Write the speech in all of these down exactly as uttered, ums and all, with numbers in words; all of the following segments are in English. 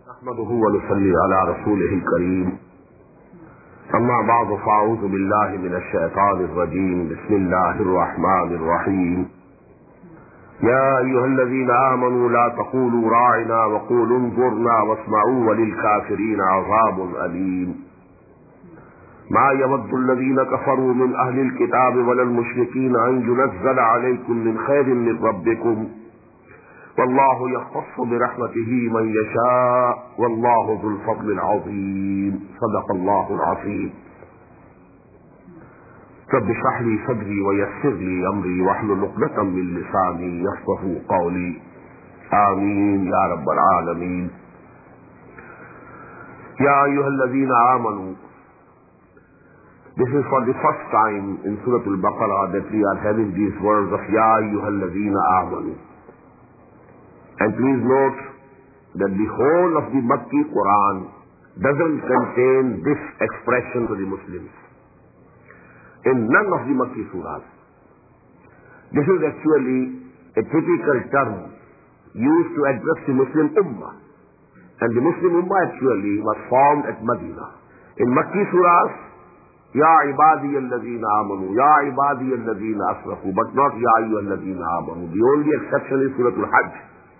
نحمده ونصلي على رسوله الكريم أما بعد فأعوذ بالله من الشيطان الرجيم بسم الله الرحمن الرحيم يا أيها الذين آمنوا لا تقولوا راعنا وقولوا انظرنا واسمعوا وللكافرين عذاب أليم ما يود الذين كفروا من أهل الكتاب ولا المشركين أن ينزل عليكم من خير من ربكم والله يختص برحمته من يشاء والله ذو الفضل العظيم صدق الله العظيم رب اشرح لي صدري ويسر لي أمري واحلل عقدة من لساني يفقهوا قولي آمين يا رب العالمين يا أيها الذين آمنوا. This is for the first time in Surah Al-Baqarah that we are having these words of Ya ayyuhal ladhina amanu. And please note that the whole of the Makki Quran doesn't contain this expression to the Muslims. In none of the Makki surahs. This is actually a typical term used to address the Muslim Ummah. And the Muslim Ummah actually was formed at Medina. In Makki surahs, Ya ibadi alladhina amanu, Ya ibadi alladhina asrafu, but not Ya ayyuha alladhina amanu. The only exception is Surah Al-Hajj.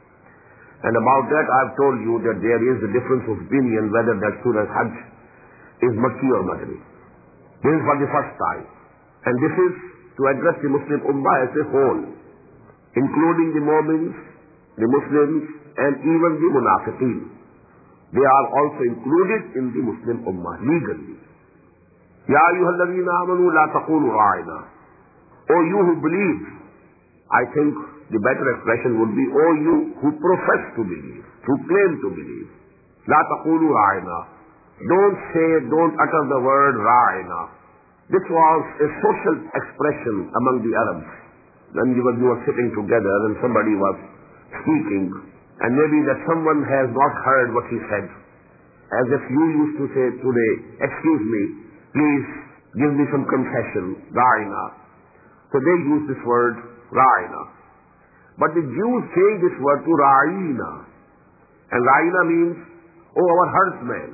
And about that I have told you that there is a difference of opinion whether that Surah Al-Hajj is Makki or Madani. This is for the first time. And this is to address the Muslim Ummah as a whole, including the Mu'mins, the Muslims, and even the Munafiqeen. They are also included in the Muslim Ummah legally. Ya ayyuhalladhina amanu la taqulu ra'ina. O you who believe, I think the better expression would be, O you who profess to believe, who claim to believe. La taqulu ra'ina. Don't say, don't utter the word ra'ina. This was a social expression among the Arabs. When you were, you were sitting together and somebody was speaking, and maybe that someone has not heard what he said. As if you used to say today, excuse me, please give me some concession, ra'ina. So they use this word, ra'ina. But the Jews changed this word to ra'ina. And ra'ina means, oh, our herdsman.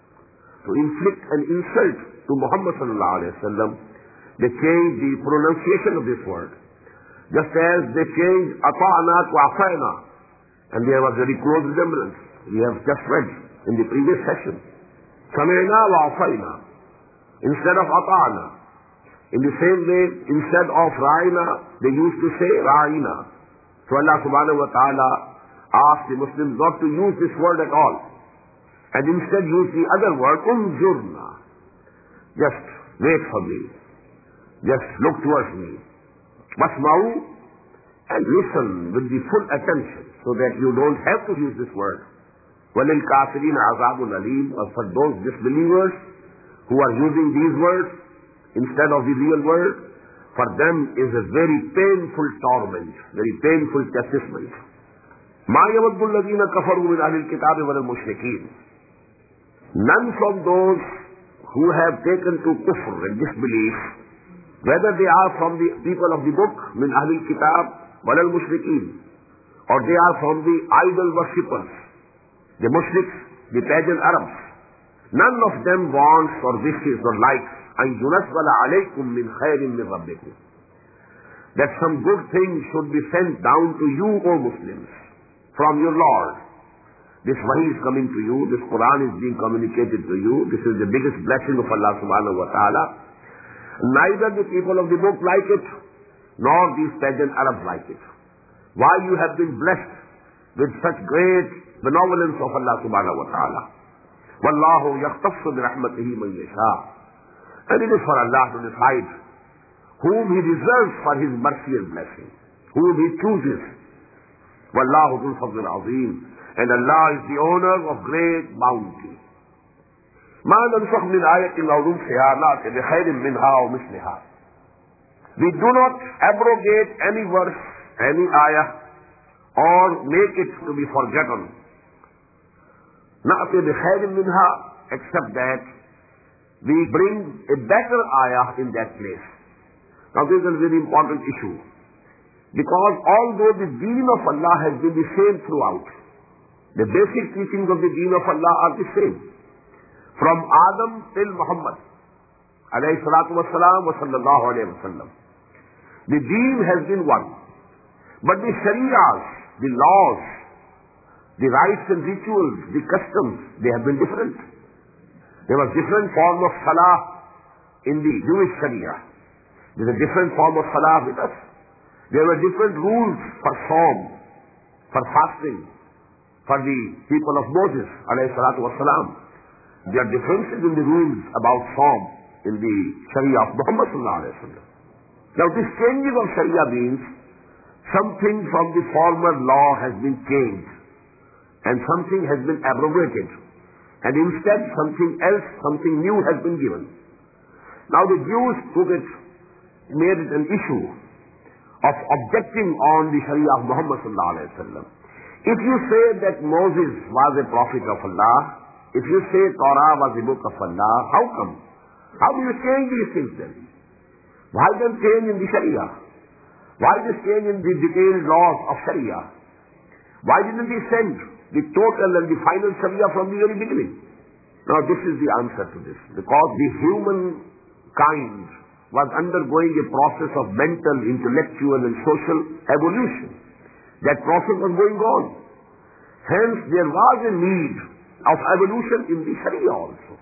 To inflict an insult to Muhammad sallallahu alayhi wa sallam, they changed the pronunciation of this word. Just as they changed ata'na to afayna. And there was very close resemblance. We have just read in the previous session. Sami'na wa afayna. Instead of ata'na. In the same way, instead of ra'ina, they used to say ra'ina. So Allah subhanahu wa ta'ala asked the Muslims not to use this word at all. And instead use the other word, unzurna. Just wait for me. Just look towards me. Wasma'u, and listen with the full attention so that you don't have to use this word. وَلِلْ كَافِرِينَ عَذَابٌ أَلِيمٌ. Or for those disbelievers who are using these words instead of the real word, for them is a very painful torment, very painful chastisement. مَا يَوَدُّ الَّذِينَ كَفَرُوا مِنْ أَهْلِ الْكِتَابِ وَلَا الْمُشْرِكِينَ. None from those who have taken to kufr and disbelief, whether they are from the people of the book, min ahli kitab, wal mushrikeen, or they are from the idol worshippers, the mushriks, the pagan Arabs, none of them wants or wishes or likes an yunazzala alaykum min khairin min rabbikum, that some good thing should be sent down to you, O Muslims, from your Lord. This wahi is coming to you, this Quran is being communicated to you, this is the biggest blessing of Allah subhanahu wa ta'ala. Neither the people of the book like it, nor these pagan Arabs like it. Why you have been blessed with such great benevolence of Allah subhanahu wa ta'ala. Wallahu yakhtassu bi rahmatihi man yasha. And it is for Allah to decide whom He reserves for His mercy and blessing, whom He chooses. Wallahu dhul fadl azim. And Allah is the owner of great bounty. ما ننسخ من آية أو ننسها نأتي بخير منها أو مثلها. We do not abrogate any verse, any ayah, or make it to be forgotten. نأتي بخير منها, except that we bring a better ayah in that place. Now this is a very important issue. Because although the deen of Allah has been the same throughout, The basic teachings of the deen of Allah are the same. From Adam till Muhammad, alayhi salatu wassalam wa sallallahu alayhi wa sallam. The deen has been one. But the shariahs, the laws, the rites and rituals, the customs, they have been different. There was different form of salah in the Jewish sharia. There is a different form of salah with us. There were different rules for Sawm, for fasting, for the people of Moses, alayhi salatu wassalam. There are differences in the rules about Sawm in the sharia of Muhammad sallallahu alayhi wa sallam. Now this changing of sharia means something from the former law has been changed and something has been abrogated, and instead something else, something new has been given. Now the Jews took it, made it an issue of objecting on the sharia of Muhammad sallallahu alayhi wa sallam. If you say that Moses was a prophet of Allah, if you say Torah was the book of Allah, how come? How do you change these things then? Why then change in the sharia? Why this change in the detailed laws of sharia? Why didn't he send the total and the final sharia from the very beginning? Now this is the answer to this. Because the human kind was undergoing a process of mental, intellectual and social evolution. That process was going on. Hence there was a need of evolution in the sharia also.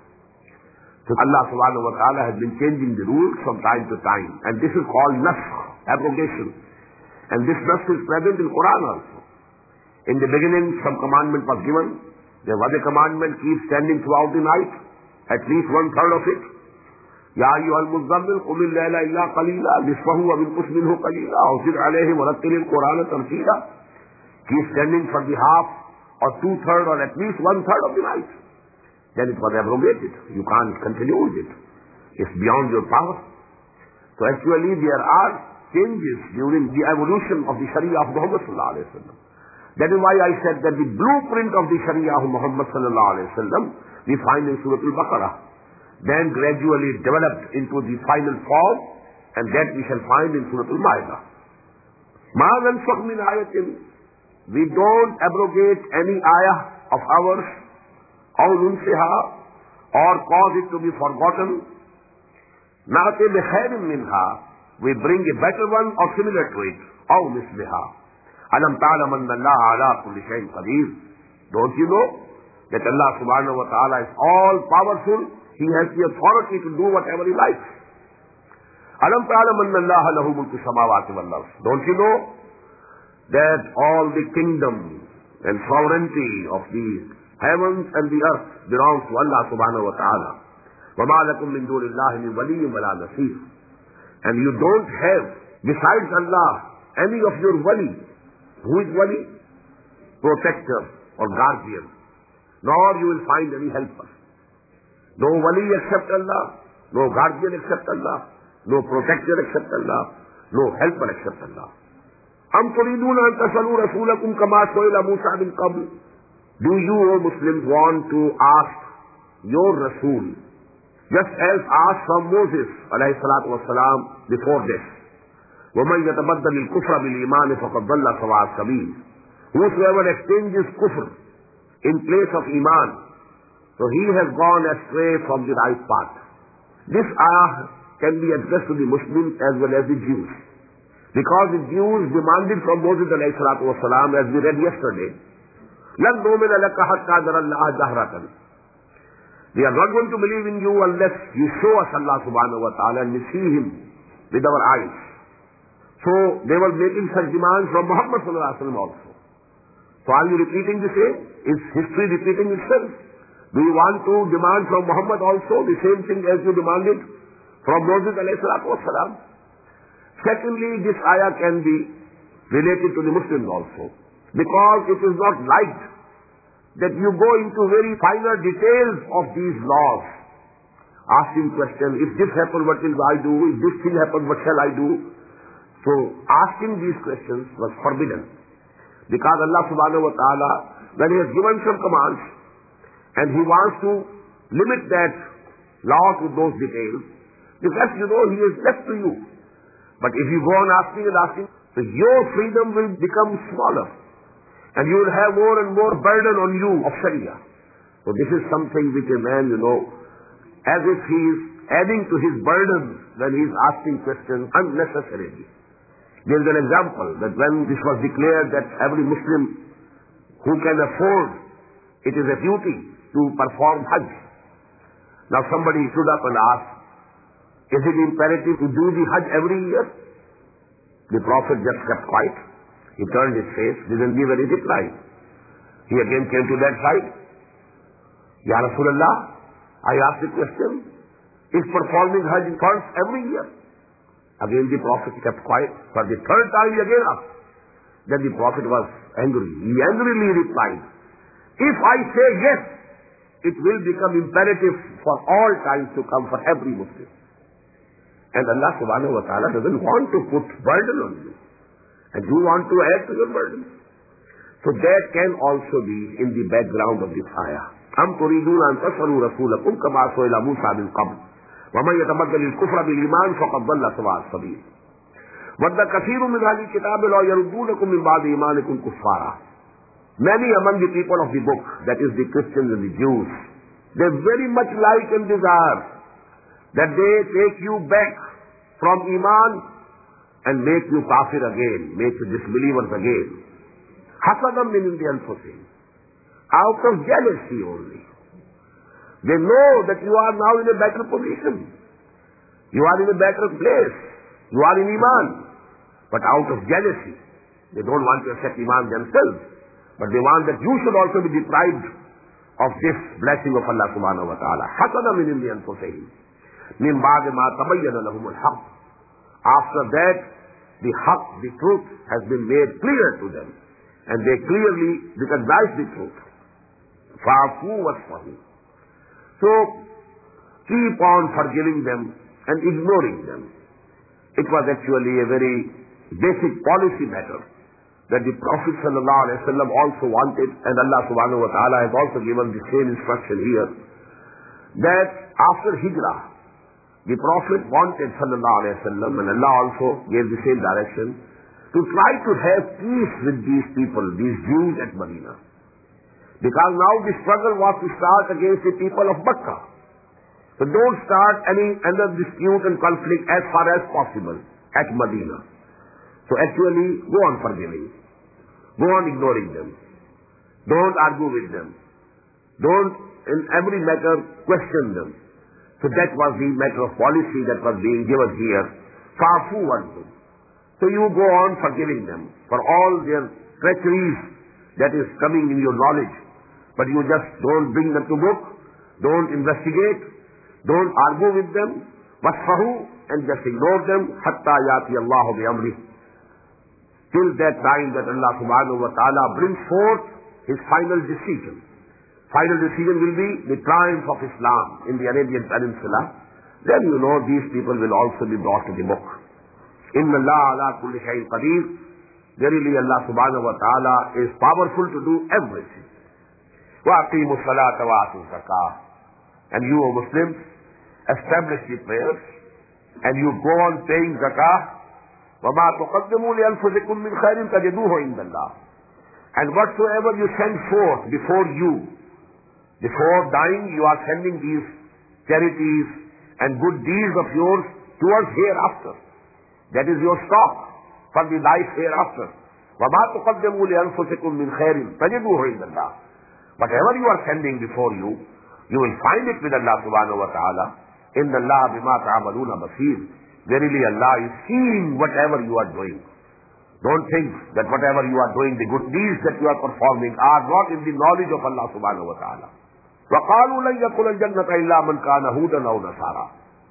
So Allah subhanahu wa ta'ala has been changing the rules from time to time. And this is called nasakh, abrogation. And this nasakh is present in Quran also. In the beginning some commandment was given. There was a commandment, keep standing throughout the night, at least one third of it. Ya ayyuhal muzammil qum al-layla illa qalila nisfahu wa minqus minhu qalila aw zid alayhi wa rattilil Qur'ana tartila. Keep standing for the half or two third or at least one third of the night. Then it was abrogated. You can't continue with it. It's beyond your power. So actually there are changes during the evolution of the sharia of Muhammad sallallahu alayhi wa sallam. That is why I said that the blueprint of the sharia of Muhammad sallallahu alayhi wa sallam we find in Surah Al-Baqarah. Then gradually developed into the final form, and that we shall find in Surah Al-Ma'idah. Ma nansakh min ayatin, we don't abrogate any ayah of ours, aw nunsiha, or cause it to be forgotten. Na'ti bi khairin minha, we bring a better one or similar to it, aw misliha. Alam ta'lam anna Allah ala kulli shay'in qadir. Don't you know that Allah subhanahu wa ta'ala is all powerful? He has the authority to do whatever he likes. Alam ta'lam anna Allah lahu mulku samawati wal ard. Don't you know that all the kingdom and sovereignty of the heavens and the earth belongs to Allah subhanahu wa ta'ala. Wa ma lakum min dunillahi min waliyyin wala nasir. And you don't have besides Allah any of your wali. Who is wali? Protector or guardian. Nor you will find any helper. No wali except Allah, no guardian except Allah, no protector except Allah, no helper except Allah. Am turiduna an tasalu rasulakum kama su'ila Musa min qabl. Do you, O Muslims, want to ask your Rasul, just as asked from Moses alayhi salatu wassalam before this? وَمَنْ يَتَبَدَّلِ الْكُفْرَ بِالْإِيمَانِ فَقَدْ ضَلَّ سَوَاءَ السَّبِيلِ. Whosoever exchanges kufr in place of iman, so he has gone astray from the right path. This ayah can be addressed to the Muslims as well as the Jews. Because the Jews demanded from Moses alayhi salatu wasalam, as we read yesterday, لَنْ نُؤْمِنَ لَكَ حَتَّى نَرَى اللَّهَ جَهْرَةً. We are not going to believe in you unless you show us Allah subhanahu wa ta'ala and we see Him with our eyes. So they were making such demands from Muhammad sallallahu alaihi wasallam also. So are you repeating the same? Is history repeating itself? Do you want to demand from Muhammad also the same thing as you demanded from Moses alayhi salatu wasalam? Secondly, this ayah can be related to the Muslims also. Because it is not liked that you go into very finer details of these laws. Asking question, if this happened, what will I do? If this thing happened, what shall I do? So asking these questions was forbidden. Because Allah subhanahu wa ta'ala, when He has given some commands, and He wants to limit that law to those details, the rest, you know, He is left to you. But if you go on asking and asking, so your freedom will become smaller. And you will have more and more burden on you of Sharia. So this is something which a man, you know, as if he is adding to his burden when he is asking questions unnecessarily. There is an example that when this was declared that every Muslim who can afford, it is a duty to perform Hajj. Now somebody stood up and asked, is it imperative to do the Hajj every year? The Prophet just kept quiet. He turned his face, didn't give any reply. He again came to that side. Ya Rasulullah, I asked the question, is performing Hajj first every year? Again the Prophet kept quiet. For the third time he again asked. Then the Prophet was angry. He angrily replied, if I say yes, it will become imperative for all times to come for every Muslim. And Allah subhanahu wa ta'ala doesn't want to put burden on you. And you want to add to your burden. So that can also be in the background of this ayah. أَمْ تُرِيدُونَ أَن تَسْأَلُوا رَسُولَكُمْ كَمَا سُئِلَ مُوسَى مِنْ قَبْلُ وَمَنْ يَتَبَدَّلِ الْكُفْرَ بِالْإِيمَانِ فَقَدْ ضَلَّ سَوَاءَ السَّبِيلِ وَدَّ كَثِيرٌ مِنْ أَهْلِ الْكِتَابِ لَوْ يَرُدُّونَكُمْ مِنْ بَعْدِ إِيمَانِكُمْ كُفَّارًا. Many among the people of the book, that is the Christians and the Jews, they very much like and desire that they take you back from Iman and make you kafir again, make you disbelievers again. Hasadam min indi anfusihim. Out of jealousy only. They know that you are now in a better position. You are in a better place. You are in Iman. But out of jealousy, they don't want to accept Iman themselves. But they want that you should also be deprived of this blessing of Allah subhanahu wa ta'ala. Hasadam min indi anfusihim. Min ba'd ma tabayyana lahum al-haqq. After that, the haqq, the truth, has been made clear to them. And they clearly recognize the truth. Fa'fu wasfahu. So, keep on forgiving them and ignoring them. It was actually a very basic policy matter that the Prophet sallallahu alaihi wasallam also wanted, and Allah subhanahu wa ta'ala has also given the same instruction here, that after Hijrah, the Prophet wanted sallallahu alaihi wasallam, and Allah also gave the same direction, to try to have peace with these people, these Jews at Medina. Because now the struggle was to start against the people of Makkah. So don't start any other dispute and conflict as far as possible at Medina. So actually, go on forgiving. Go on ignoring them. Don't argue with them. Don't, in every matter, question them. So that was the matter of policy that was being given here. Fa'fu anhum. So you go on forgiving them for all their treacheries that is coming in your knowledge. But you just don't bring them to book. Don't investigate. Don't argue with them. Wasfahu, and just ignore them. Hatta yati Allahu bi amrih. Till that time that Allah subhanahu wa ta'ala brings forth His final decision. Final decision will be the triumph of Islam in the Arabian Peninsula. Then you know these people will also be brought to the book. Inna Allah ala kulli shay'in qadir. Verily Allah subhanahu wa ta'ala is powerful to do everything. Wa aqimu salata wa atu zakah. And you, O Muslims, establish the prayers and you go on paying zakah. وَمَا تُقَدِّمُوا لِأَنفُسِكُم مِّنْ خَيْرٍ تَجِدُوهُ عِندَ اللَّهِ. And whatsoever you send forth before you, before dying, you are sending these charities and good deeds of yours towards hereafter. That is your stock for the life hereafter. وَمَا تُقَدِّمُوا لِأَنفُسِكُم مِّنْ خَيْرٍ تَجِدُوهُ عِندَ اللَّهِ. Whatever you are sending before you, you will find it with Allah subhanahu wa ta'ala. إِنَّ اللَّهَ بِمَا تَعْمَلُونَ بَصِيرٌ. Verily Allah is seeing whatever you are doing. Don't think that whatever you are doing, the good deeds that you are performing, are not in the knowledge of Allah subhanahu wa ta'ala. وَقَالُوا لَنْ يَدْخُلَ الْجَنَّةَ إِلَّا مَنْ كَانَ هُودًا أَوْ نَصَارَىٰ.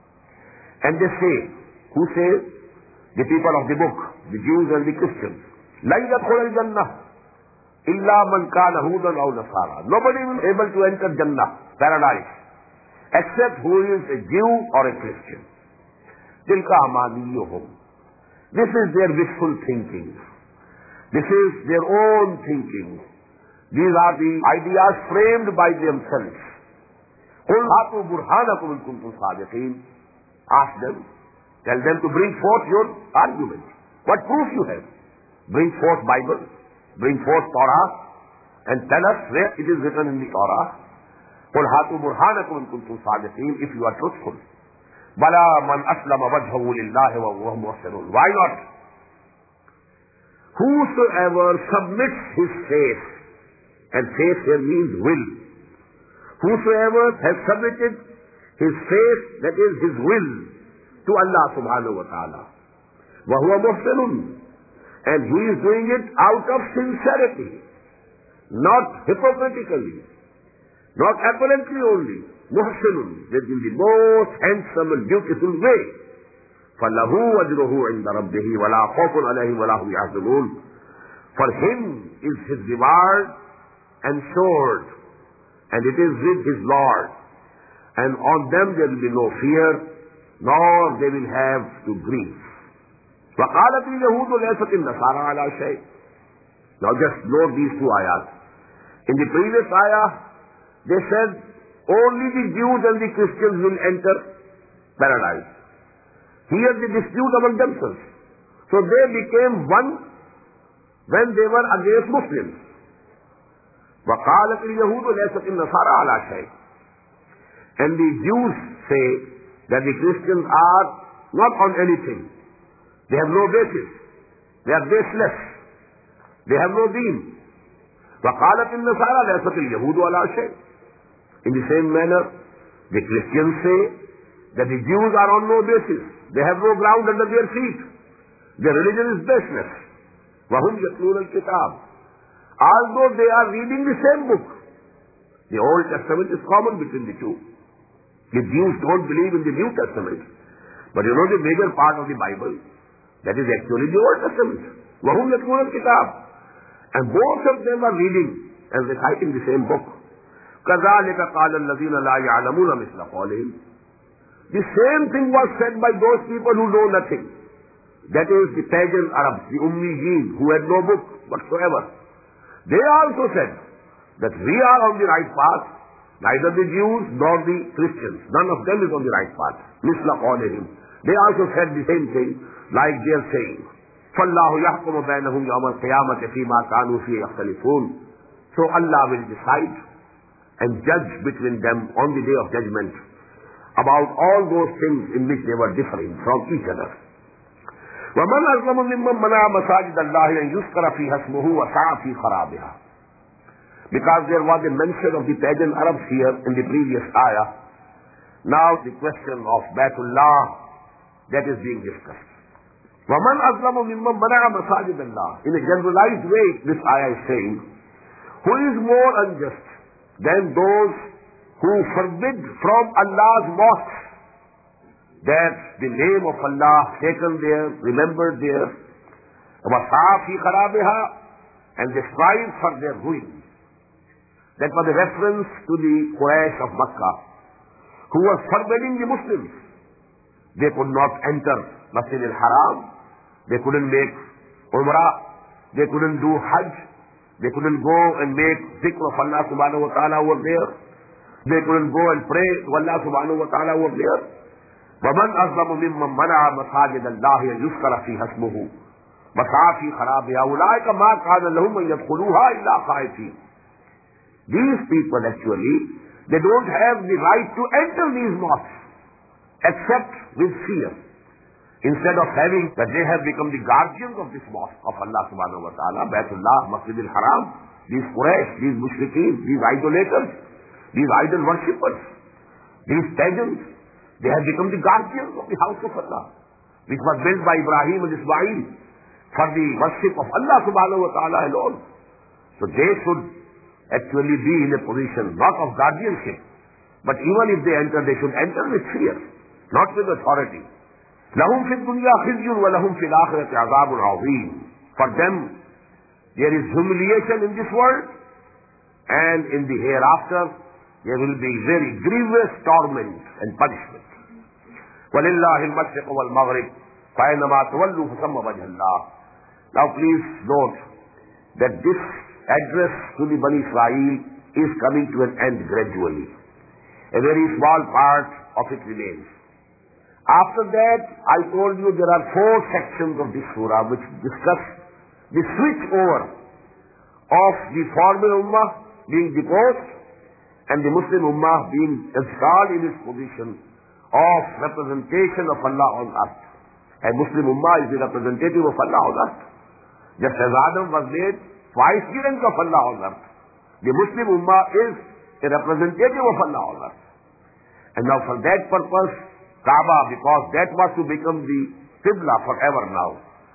And they say, who say? The people of the book, the Jews and the Christians. لَنْ يَدْخُلَ الْجَنَّةَ إِلَّا مَنْ كَانَ هُودًا أَوْ نَصَارَىٰ. Nobody will be able to enter Jannah, paradise, except who is a Jew or a Christian. تِلْكَ أَمَانِيُّهُمْ. This is their wishful thinking. This is their own thinking. These are the ideas framed by themselves. قُلْ هَاتُوا بُرْهَانَكُمْ إِن كُنتُمْ صَادِقِينَ. Ask them, tell them to bring forth your argument. What proof you have? Bring forth Bible, bring forth Torah and tell us where it is written in the Torah. قُلْ هَاتُوا بُرْهَانَكُمْ إِن كُنتُمْ صَادِقِينَ, if you are truthful. بَلَا مَنْ أَسْلَمَ وَجْهَهُ لِلَّهِ وَهُوَ مُحْسِنٌ. Why not? Whosoever submits his faith, and faith here means will. Whosoever has submitted his faith, that is his will, to Allah subhanahu wa ta'ala. وَهُوَ مُحْسِنٌ. And he is doing it out of sincerity, not hypocritically, not apparently only. Muhsinun, that in the most handsome and beautiful way. فَلَهُ وَجْرُهُ عِنْدَ رَبِّهِ وَلَا خَوْفٌ عَلَيْهِمْ وَلَا هُمْ يَحْزَنُونَ. For him is his reward ensured, and it is with his Lord. And on them there will be no fear, nor they will have to grieve. وَقَالَتِ الْيَهُودُ لَيْسَتِ النَّصَارَى عَلَى شَيْءٍ. Now just note these two ayahs. In the previous ayah, they said only the Jews and the Christians will enter paradise. Here they dispute among themselves. So they became one when they were against Muslims. وَقَالَتِ الْيَهُودُ لَيْسَتِ النَّصَارَى عَلَى شَيْءٍ. And the Jews say that the Christians are not on anything. They have no basis. They are baseless. They have no deen. وَقَالَتِ النَّصَارَى لَيْسَتِ الْيَهُودُ عَلَى شَيْءٍ. In the same manner, the Christians say that the Jews are on no basis. They have no ground under their feet. Their religion is baseless. وَهُمْ يَتْلُونَ الْكِتَابَ. Although they are reading the same book. The Old Testament is common between the two. The Jews don't believe in the New Testament. But you know the major part of the Bible, that is actually the Old Testament. وَهُمْ يَتْلُونَ الْكِتَابَ. And both of them are reading and reciting the same book. كَذَلِكَ قَالَ الَّذِينَ لَا يَعْلَمُونَ مِثْلَ قَوْلِهِمْ. The same thing was said by those people who know nothing. That is the pagan Arabs, the Ummiyeen, who had no book whatsoever. They also said that we are on the right path, neither the Jews nor the Christians. None of them is on the right path. مِثْلَ قَوْلِهِمْ. They also said the same thing, like they are saying. فَاللَّهُ يَحْكُمُ بَيْنَهُمْ يَوْمَ الْقِيَامَةِ فِيمَا كَانُوا فِيهِ يَخْتَلِفُونَ. So Allah will decide and judge between them on the day of judgment about all those things in which they were differing from each other. وَمَنْ أَظْلَمُ مِمَّنْ مَنَعَ مَسَاجِدَ اللَّهِ أَنْ يُذْكَرَ فِيهَا اسْمُهُ وَسَعَى فِي خَرَابِهَا. Because there was a mention of the pagan Arabs here in the previous ayah. Now the question of Baytullah, that is being discussed. وَمَنْ أَظْلَمُ مِمَّنْ مَنَعَ مَسَاجِدَ اللَّهِ. In a generalized way, this ayah is saying, who is more unjust than those who forbid from Allah's mosques that the name of Allah taken there, remembered there, وَسَعَى فِي خَرَابِهَا, and they strive for their ruin. That was a reference to the Quraysh of Makkah, who were forbidding the Muslims. They could not enter Masjid al-Haram, they couldn't make Umrah, they couldn't do Hajj, they couldn't go and make zikr of Allah subhanahu wa ta'ala over there, they couldn't go and pray to Allah subhanahu wa ta'ala over there. وَمَنْ أَظْلَمُ مِمَّنْ مَنَعَ مَسَاجِدَ اللَّهِ أَنْ يُذْكَرَ فِيهَا اسْمُهُ وَسَعَى فِي خَرَابِهَا أُولَٰئِكَ مَا كَانَ لَهُمْ أَنْ يَدْخُلُوهَا إِلَّا خَائِفِينَ. These people actually, they don't have the right to enter these mosques except with fear. Instead of having that they have become the guardians of this mosque of Allah subhanahu wa ta'ala, Baytullah, Masjid al-Haram, these Quraysh, these mushrikeen, these idolaters, these idol worshippers, these pagans, they have become the guardians of the house of Allah, which was built by Ibrahim and Ismail for the worship of Allah subhanahu wa ta'ala alone. So they should actually be in a position not of guardianship, but even if they enter, they should enter with fear, not with authority. لَهُمْ فِي الدُّنْيَا خِزْيٌ وَلَهُمْ فِي الْآخِرَةِ عَذَابٌ عَظِيمٌ. For them, there is humiliation in this world, and in the hereafter, there will be very grievous torment and punishment. وَلِلَّهِ الْمَشْرِقُ وَالْمَغْرِبُ فَأَيْنَمَا تُوَلُّوا فَثَمَّ وَجْهُ اللَّهِ. Now please note that this address to the Bani Israel is coming to an end gradually. A very small part of it remains. After that, I told you there are four sections of this surah which discuss the switch over of the former ummah being deposed and the Muslim ummah being installed in its position of representation of Allah on earth. And Muslim ummah is the representative of Allah on earth. Just as Adam was made vicegerent of Allah on earth, the Muslim ummah is a representative of Allah on earth. And now for that purpose, Kaaba, because that was to become the Qibla forever now.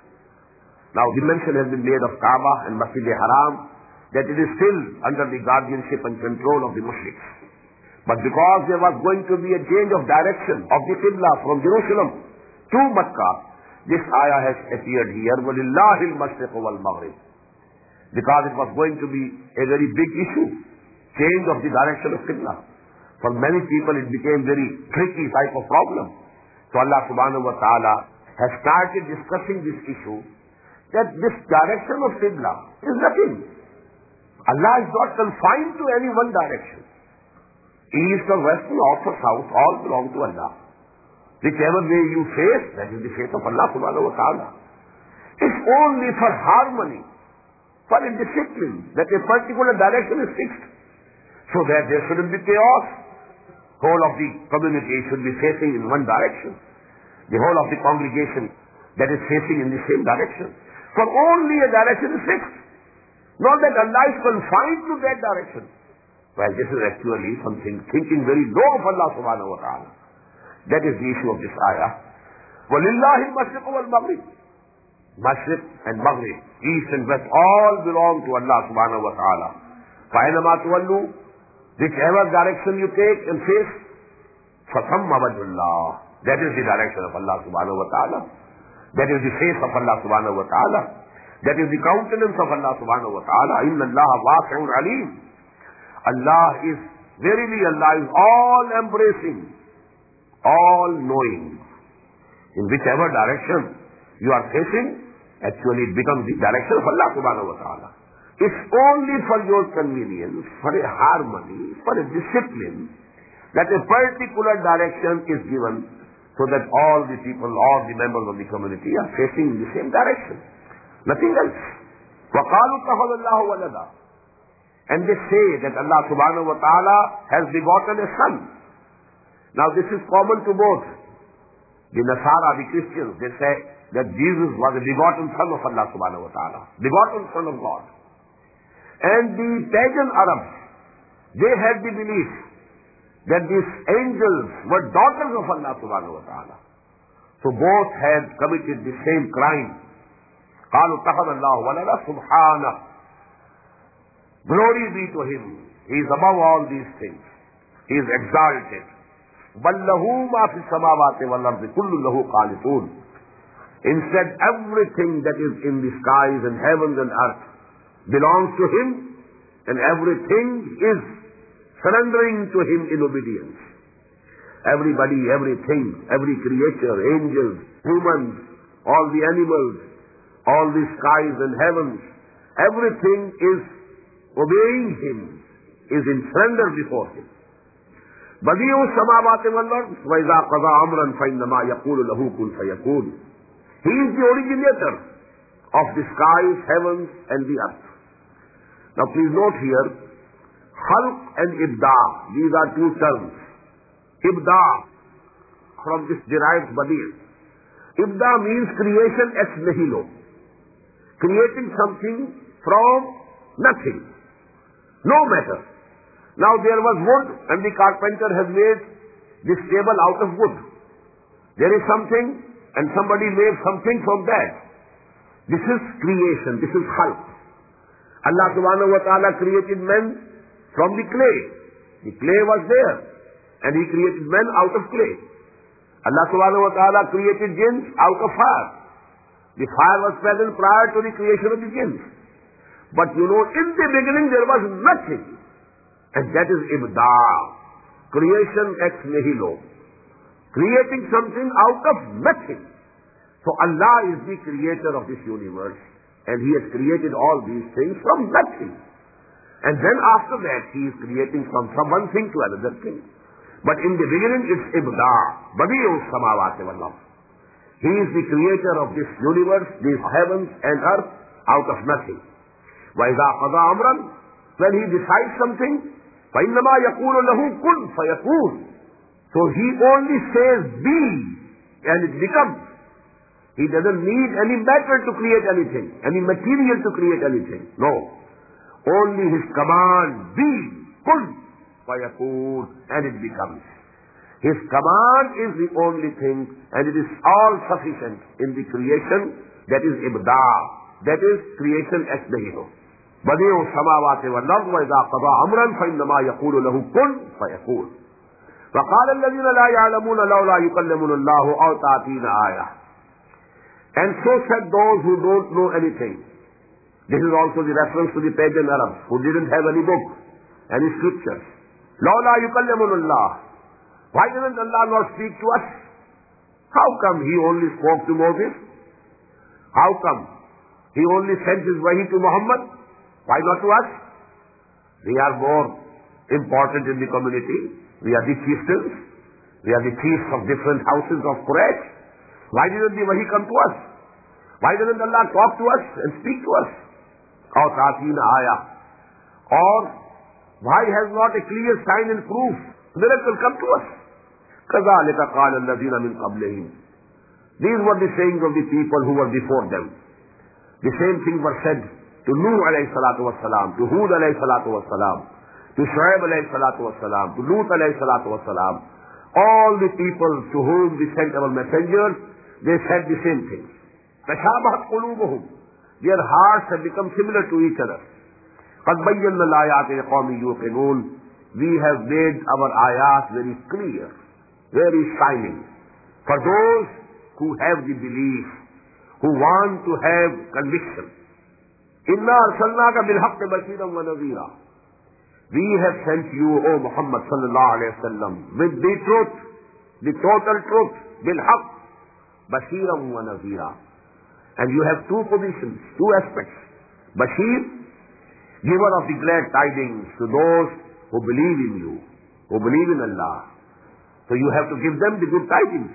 Now the mention has been made of Kaaba and Masjid al-Haram, that it is still under the guardianship and control of the mushriks. But because there was going to be a change of direction of the Qibla from Jerusalem to Makkah, this ayah has appeared here, وَلِلَّهِ الْمَشْرِقُ وَالْمَغْرِبُ. Because it was going to be a very big issue, change of the direction of Qibla. For many people it became very tricky type of problem. So Allah subhanahu wa ta'ala has started discussing this issue, that this direction of Qibla is nothing. Allah is not confined to any one direction. East or west, north or south, all belong to Allah. Whichever way you face, that is the faith of Allah subhanahu wa ta'ala. It's only for harmony, for a discipline, that a particular direction is fixed, so that there shouldn't be chaos. Whole of the community should be facing in one direction. The whole of the congregation that is facing in the same direction. For only a direction is fixed. Not that Allah is confined to that direction. Well, this is actually something thinking very low of Allah subhanahu wa ta'ala. That is the issue of this ayah. وَلِلَّهِ الْمَشْرِقُ وَالْمَغْرِبُ. Mashriq and Maghrib, east and west, all belong to Allah subhanahu wa ta'ala. فَأَيْنَمَا تُوَلُّوا, whichever direction you take and face, فَثَمَّ وَجْهُ اللَّهِ. That is the direction of Allah subhanahu wa ta'ala. That is the face of Allah subhanahu wa ta'ala. That is the countenance of Allah subhanahu wa ta'ala. إِنَّ اللَّهَ وَاسِعٌ عَلِيمٌ. Allah is, verily Allah is all embracing, all knowing. In whichever direction you are facing, actually it becomes the direction of Allah subhanahu wa ta'ala. It's only for your convenience, for a harmony, for a discipline, that a particular direction is given, so that all the people, all the members of the community are facing in the same direction. Nothing else. وَقَالُوا اتَّخَذَ اللَّهُ وَلَدًا. And they say that Allah subhanahu wa ta'ala has begotten a son. Now this is common to both. The Nasara, the Christians, they say that Jesus was a begotten son of Allah subhanahu wa ta'ala. Begotten son of God. And the pagan Arabs, they had the belief that these angels were daughters of Allah subhanahu wa ta'ala. So both had committed the same crime. قالوا اتخذ الله ولدا سبحانه. Glory be to him. He is above all these things. He is exalted. بل له ما في السماوات والأرض كل له قانتون. Instead, everything that is in the skies and heavens and earth belongs to him, and everything is surrendering to him in obedience. Everybody, everything, every creature, angels, humans, all the animals, all the skies and heavens, everything is obeying him, is in surrender before him. بديع السماوات والأرض وإذا قضى أمرا فإنما يقول له كن فيكون. He is the originator of the skies, heavens and the earth. Now please note here, khalq and ibda, these are two terms. Ibda, from this derives badi'. Ibda means creation ex nihilo, creating something from nothing, no matter. Now there was wood and the carpenter has made this table out of wood. There is something and somebody made something from that. This is creation, this is khalq. Allah subhanahu wa ta'ala created men from the clay. The clay was there and he created men out of clay. Allah subhanahu wa ta'ala created jinns out of fire. The fire was present prior to the creation of the jinns. But you know, in the beginning there was nothing. And that is ibda, creation ex nihilo, creating something out of nothing. So Allah is the creator of this universe, and He has created all these things from nothing. And then after that He is creating from, from one thing to another thing. But in the beginning it's ibda, badi'u samawati wal ard. He is the creator of this universe, these heavens and earth, out of nothing. وَإِذَا قَضَى أَمْرًا, when he decides something, فَإِنَّمَا يَقُولُ لَهُ كُنْ فَيَكُونُ. So he only says be, and it becomes. He doesn't need any matter to create anything, any material to create anything. No. Only his command, be, kun, fayakun, and it becomes. His command is the only thing, and it is all sufficient in the creation, that is ibda, that is creation ex nihilo. Badi'u samawati wal ard wa idha qada amran fa innama yaqulu lahu kun fayakun. وقال الذين لا يعلمون لولا يكلمنا الله أو تأتينا آية. And so said those who don't know anything. This is also the reference to the pagan Arabs who didn't have any book, any scriptures. لولا يكلمنا الله. Why didn't Allah not speak to us? How come He only spoke to Moses? How come He only sent His wahi to Muhammad? Why not to us? We are more important in the community. We are the chieftains. We are the chiefs of different houses of Quraysh. Why didn't the wahi come to us? Why didn't Allah talk to us and speak to us? Or ta'atina ayah. Or why has not a clear sign and proof, miracle come to us? كَذَلِكَ قَالَ الَّذِينَ مِنْ قَبْلِهِمْ. These were the sayings of the people who were before them. The same thing were said to Nuh alayhi salatu wassalam, to Hud alayhi salatu wassalam, to Shu'aib alayhi salatu wassalam, to Lut alayhi salatu wassalam. All the people to whom we sent our messengers, they said the same thing. تَشَابَهَتْ قُلُوبُهُمْ. Their hearts have become similar to each other. قَدْ بَيَّنَّا الْآيَاتِ لِقَوْمٍ يُوقِنُونَ. We have made our ayat very clear, very shining, for those who have the belief, who want to have conviction. إِنَّا أَرْسَلْنَاكَ بِالْحَقِّ بَشِيرًا وَنَذِيرًا. We have sent you, O Muhammad sallallahu alayhi wa sallam, with the truth, the total truth, بِالْحَقِّ بَشِيرًا وَنَذِيرًا. And you have two positions, two aspects. Bashir, giver of the glad tidings to those who believe in you, who believe in Allah. So you have to give them the good tidings.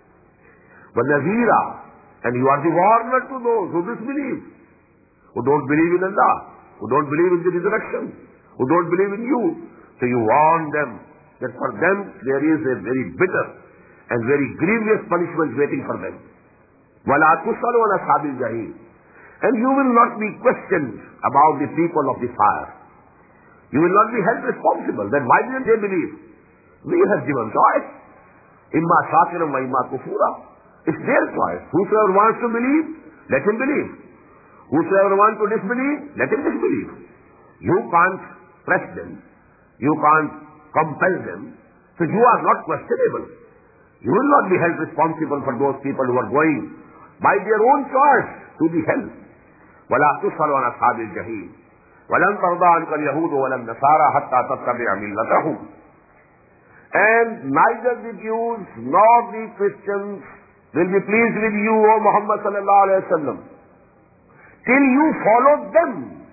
But Nazira, and you are the warner to those who disbelieve, who don't believe in Allah, who don't believe in the resurrection, who don't believe in you. So you warn them that for them there is a very bitter and very grievous punishment waiting for them. وَلَا تُسْأَلُ عَنْ أَصْحَابِ الْجَحِيمِ. And you will not be questioned about the people of the fire. You will not be held responsible. Then why didn't they believe? We have given choice. إِمَّا شَاكِرًا وَإِمَّا كُفُورًا. It's their choice. Whosoever wants to believe, let him believe. Whosoever wants to disbelieve, let him disbelieve. You can't press them. You can't compel them. So you are not questionable. You will not be held responsible for those people who are going by their own choice to the hell. وَلَا تُسْأَلُ عَنْ أَصْحَابِ الْجَحِيمِ وَلَنْ تَرْضَىٰ عَنْكَ الْيَهُودُ وَلَا النَّصَارَىٰ حَتَّىٰ تَتَّبِعَ مِلَّتَهُمْ. And neither the Jews nor the Christians will be pleased with you, O Muhammad sallallahu alayhi wa sallam, till you follow them,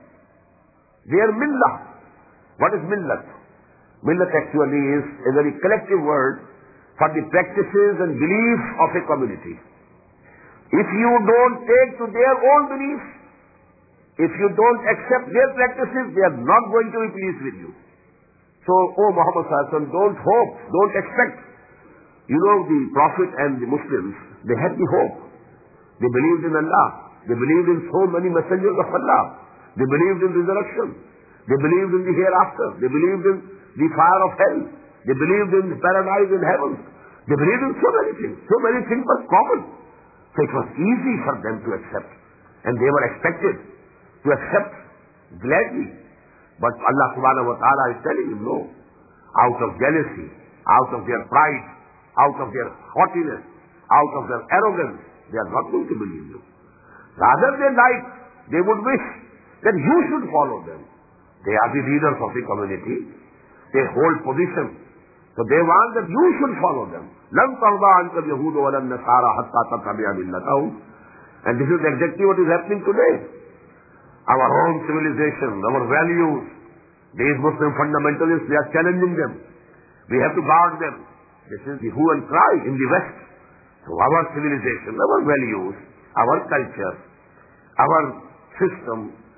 their millah. What is millat? Millat actually is a very collective word for the practices and beliefs of a community. If you don't take to their own beliefs, if you don't accept their practices, they are not going to be pleased with you. So, O Muhammad sallallahu alayhi wa sallam, don't hope, don't expect. You know, the Prophet and the Muslims, they had the hope. They believed in Allah. They believed in so many messengers of Allah. They believed in resurrection. They believed in the hereafter. They believed in the fire of hell. They believed in paradise and heaven. They believed in so many things. So many things were common. So it was easy for them to accept. And they were expected to accept gladly. But Allah subhanahu wa ta'ala is telling them, no. Out of jealousy, out of their pride, out of their haughtiness, out of their arrogance, they are not going to believe you. Rather than like, they would wish that you should follow them. They are the leaders of the community. They hold position. So they want that you should follow them. لَنْ تَرْضَىٰ عَنْكَ الْيَهُودُ وَلَا النَّصَارَىٰ حَتَّىٰ تَتَّبِعَ مِلَّتَهُمْ. And this is exactly what is happening today. Our own civilization, our values, these Muslim fundamentalists, they are challenging them. We have to guard them. This is the hue and cry in the West. So our civilization, our values, our culture, our system,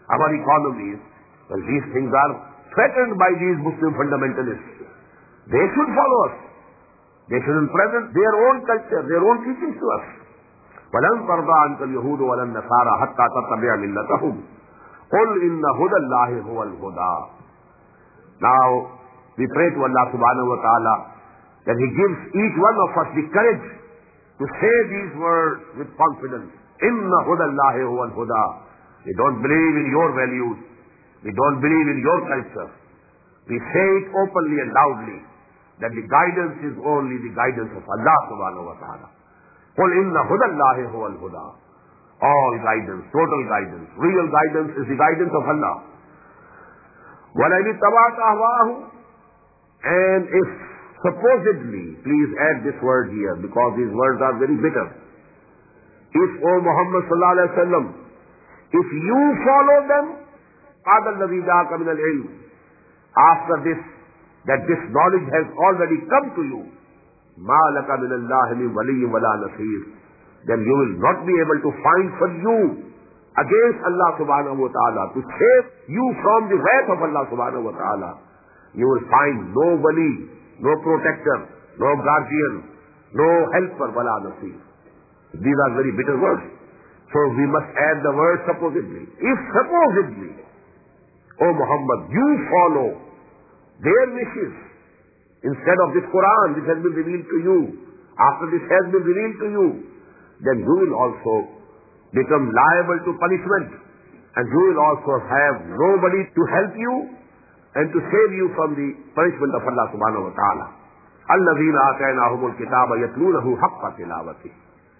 our economies, well, these things are threatened by these Muslim fundamentalists. They should follow us. They shouldn't present their own culture, their own teachings to us. وَلَنْ تَرْضَىٰ عَنْكَ الْيَهُودُ وَلَا النَّصَارَىٰ حَتَّىٰ تَتَّبِعَ مِلَّتَهُمْ قُلْ إِنَّ هُدَى اللَّهِ هُوَ الْهُدَىٰ. Now, we pray to Allah subhanahu wa ta'ala that He gives each one of us the courage to say these words with confidence. Inna hudallahi huwal huda. We don't believe in your values. We don't believe in your culture. We say it openly and loudly that the guidance is only the guidance of Allah subhanahu wa ta'ala. Qul inna hudallahi huwal huda. All guidance, total guidance, real guidance is the guidance of Allah. وَلَئِنِ اتَّبَعْتَ أَهْوَاءَهُمْ. And if supposedly, please add this word here because these words are very bitter. If, O Muhammad sallallahu alayhi wa sallam, if you follow them, قَادَ الَّذِي جَاءَكَ مِنَ الْعِلْمِ, after this, that this knowledge has already come to you, مَا لَكَ مِنَ اللَّهِ مِنْ وَلِيٍّ وَلَا نَصِيرٍ, then you will not be able to find for you against Allah subhanahu wa ta'ala to save you from the wrath of Allah subhanahu wa ta'ala. You will find no wali, no protector, no guardian, no helper, wala nasir. These are very bitter words. So we must add the word supposedly. If supposedly, O Muhammad, you follow their wishes instead of this Quran which has been revealed to you, after this has been revealed to you, then you will also become liable to punishment and you will also have nobody to help you and to save you from the punishment of Allah subhanahu wa ta'ala. الَّذِينَ آتَيْنَاهُمُ الْكِتَابَ يَتْلُونَهُ حَقَّ تِلَاوَتِهِ.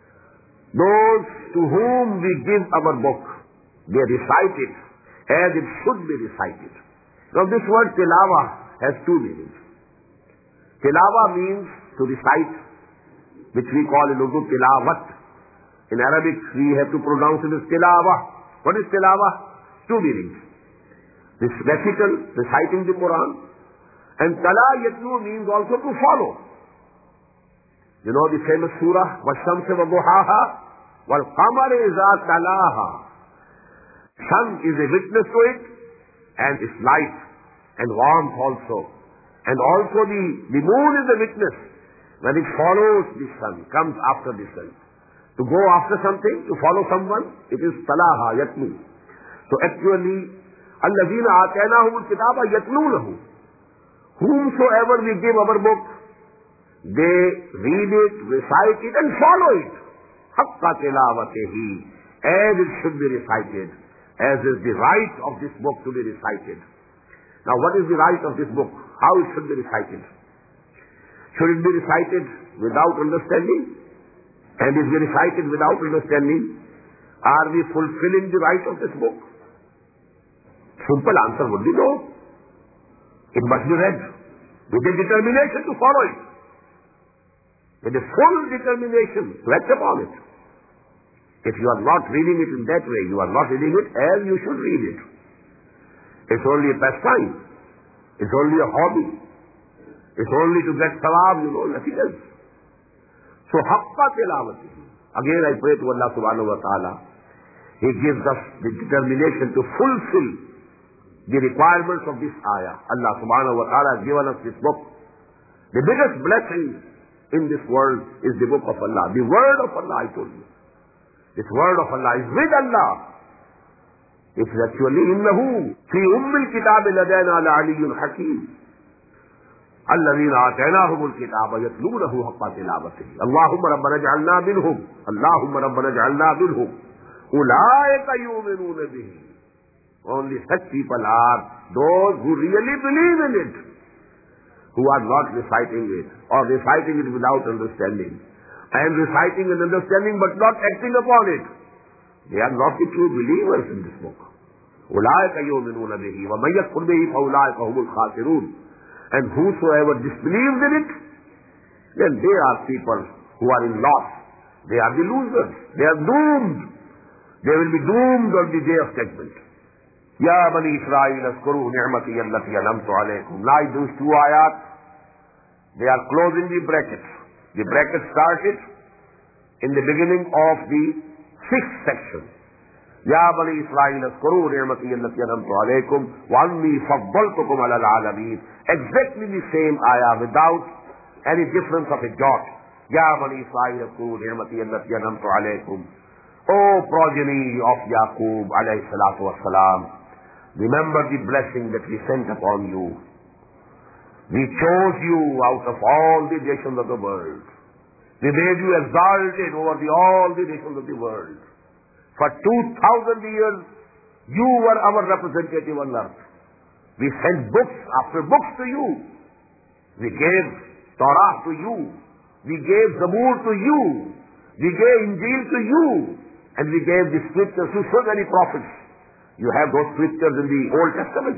Those to whom we give our book, they recite it as it should be recited. Now this word tilawa has two meanings. Tilawa means to recite, which we call in Urdu tilawat. In Arabic we have to pronounce it as tilawa. What is tilawa? Two meanings. This recital, reciting the Quran, and tala yatlu means also to follow. You know the famous surah, وَالشَّمْسِ وَضُحَاهَا وَالْقَمَرِ إِذَا تَلَاهَا. Sun is a witness to it, and its light and warmth also. And also the, the moon is a witness. When it follows the sun, comes after the sun. To go after something, to follow someone, it is talaha, yatlu. So actually, الَّذِينَ آتَيْنَاهُمُ الْكِتَابَ يَتْلُونَهُ. Whomsoever we give our book, they read it, recite it, and follow it. حَقَّ تِلَاوَتِهِ. As it should be recited, as is the right of this book to be recited. Now what is the right of this book? How it should be recited? Should it be recited without understanding? And if we recite it without understanding, are we fulfilling the right of this book? Simple answer would be no. It must be read with a determination to follow it, with a full determination to act upon it. If you are not reading it in that way, you are not reading it as you should read it. It's only a pastime. It's only a hobby. It's only to get thawab, you know, nothing else. So, haqqa tilawati. Again, I pray to Allah subhanahu wa ta'ala. He gives us the determination to fulfill the requirements of this ayah. Allah subhanahu wa ta'ala has given us this book. The biggest blessing in this world is the book of Allah. The word of Allah, I told you. This word of Allah is with Allah. It is actually innahu fi ummil kitab ladayna la'aliyyun hakim. الذين آتيناهم الكتاب يتلونه حق تلاوته اللهم ربنا اجعلنا منهم اللهم ربنا اجعلنا منهم أولئك يؤمنون به. Only such people are those who really believe in it, who are not reciting it or reciting it without understanding, and reciting and understanding but not acting upon it. They are not the true believers in this book. أولئك يؤمنون به ومن يكفر به فأولئك هم الخاسرون. And whosoever disbelieves in it, then they are people who are in loss. They are the losers. They are doomed. They will be doomed on the day of judgment. Ya Bani Israel, askuru ni'mati allati anamtu alaykum. Like those two ayat, they are closing the brackets. The bracket started in the beginning of the sixth section. Ya Bani Israel, اذكروا نعمتي التي أنعمت عليكم وأني فضلتكم على العالمين. Exactly the same ayah without any difference of a jot. Ya Bani Israel, اذكروا نعمتي التي أنعمت عليكم. O progeny of Yaqub alayhi salatu wassalam, remember the blessing that we sent upon you. We chose you out of all the nations of the world. We made you exalted over the, all the nations of the world. For two thousand years, you were our representative on earth. We sent books after books to you. We gave Torah to you. We gave Zabur to you. We gave Injil to you. And we gave the scriptures to so many prophets. You have those scriptures in the Old Testament.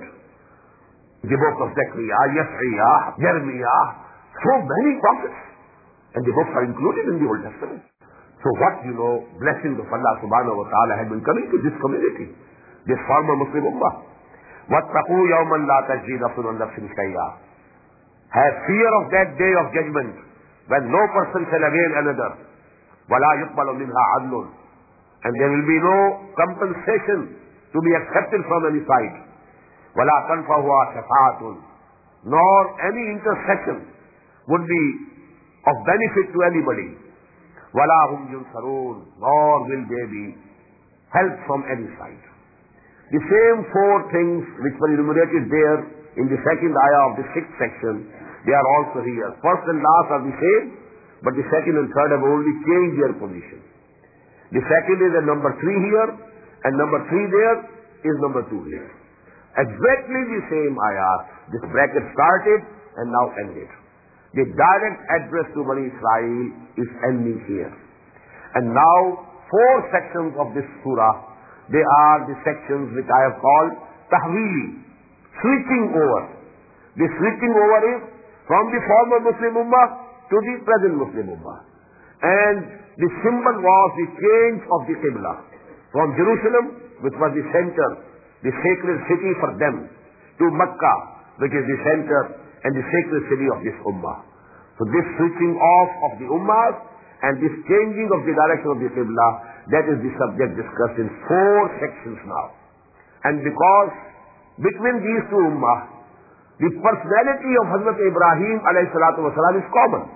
The book of Zechariah, Yesaiah, Jeremiah, so many prophets. And the books are included in the Old Testament. So what, you know, blessings of Allah subhanahu wa ta'ala had been coming to this community, this former Muslim ummah. وَاتَّقُوا يَوْمًا لَا تَجْزِي نَفْسٌ عَنْ نَفْسٍ شَيْئًا. Have fear of that day of judgment, when no person shall avail another. وَلَا يُقْبَلُ مِنْهَا عَدْلٌ. And there will be no compensation to be accepted from any side. وَلَا تَنْفَعُهَا شَفَاعَةٌ. Nor any intercession would be of benefit to anybody. وَلَا هُمْ يُنْصَرُونَ. Nor will they be helped from any side. The same four things which were enumerated there in the second ayah of the sixth section, they are also here. First and last are the same, but the second and third have only changed their position. The second is a number three here, and number three there is number two here. Exactly the same ayah. This bracket started and now ended. The direct address to Bani Israel is ending here. And now, four sections of this surah, they are the sections which I have called tahweeli, switching over. The switching over is from the former Muslim ummah to the present Muslim ummah. And the symbol was the change of the Qibla from Jerusalem, which was the center, the sacred city for them, to Mecca, which is the center and the sacred city of this ummah. So this switching off of the ummahs and this changing of the direction of the Qibla, that is the subject discussed in four sections now. And because between these two ummah, the personality of Hazrat Ibrahim alayhi salatu wasalam is common.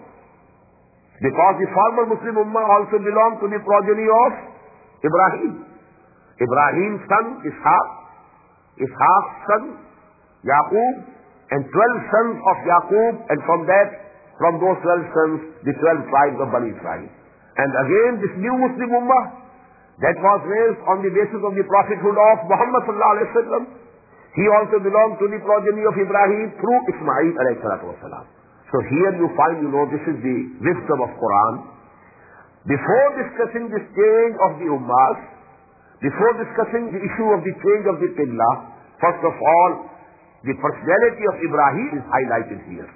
Because the former Muslim ummah also belonged to the progeny of Ibrahim. Ibrahim's son Ishaq, Ishaq's son Yaqub, and twelve sons of Yaqub, and from that, from those twelve sons, the twelve tribes of Bani Israel. And again, this new Muslim ummah, that was raised on the basis of the prophethood of Muhammad sallallahu alaihi wasallam, he also belonged to the progeny of Ibrahim through Ismail alayhi salatu wasalam. So here you find, you know, this is the wisdom of Quran. Before discussing this change of the ummahs, before discussing the issue of the change of the Qibla, first of all, the personality of Ibrahim is highlighted here.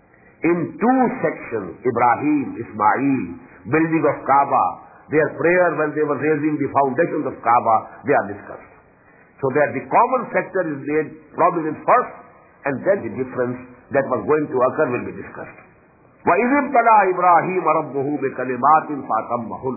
In two sections, Ibrahim, Ismail, building of Kaaba, their prayer when they were raising the foundations of Kaaba, they are discussed. So that the common factor is made prominent first, and then the difference that was going to occur will be discussed. وَإِذِ ابْتَلَىٰ إِبْرَاهِيمَ رَبُّهُ بِكَلِمَاتٍ فَأَتَمَّهُنَّ.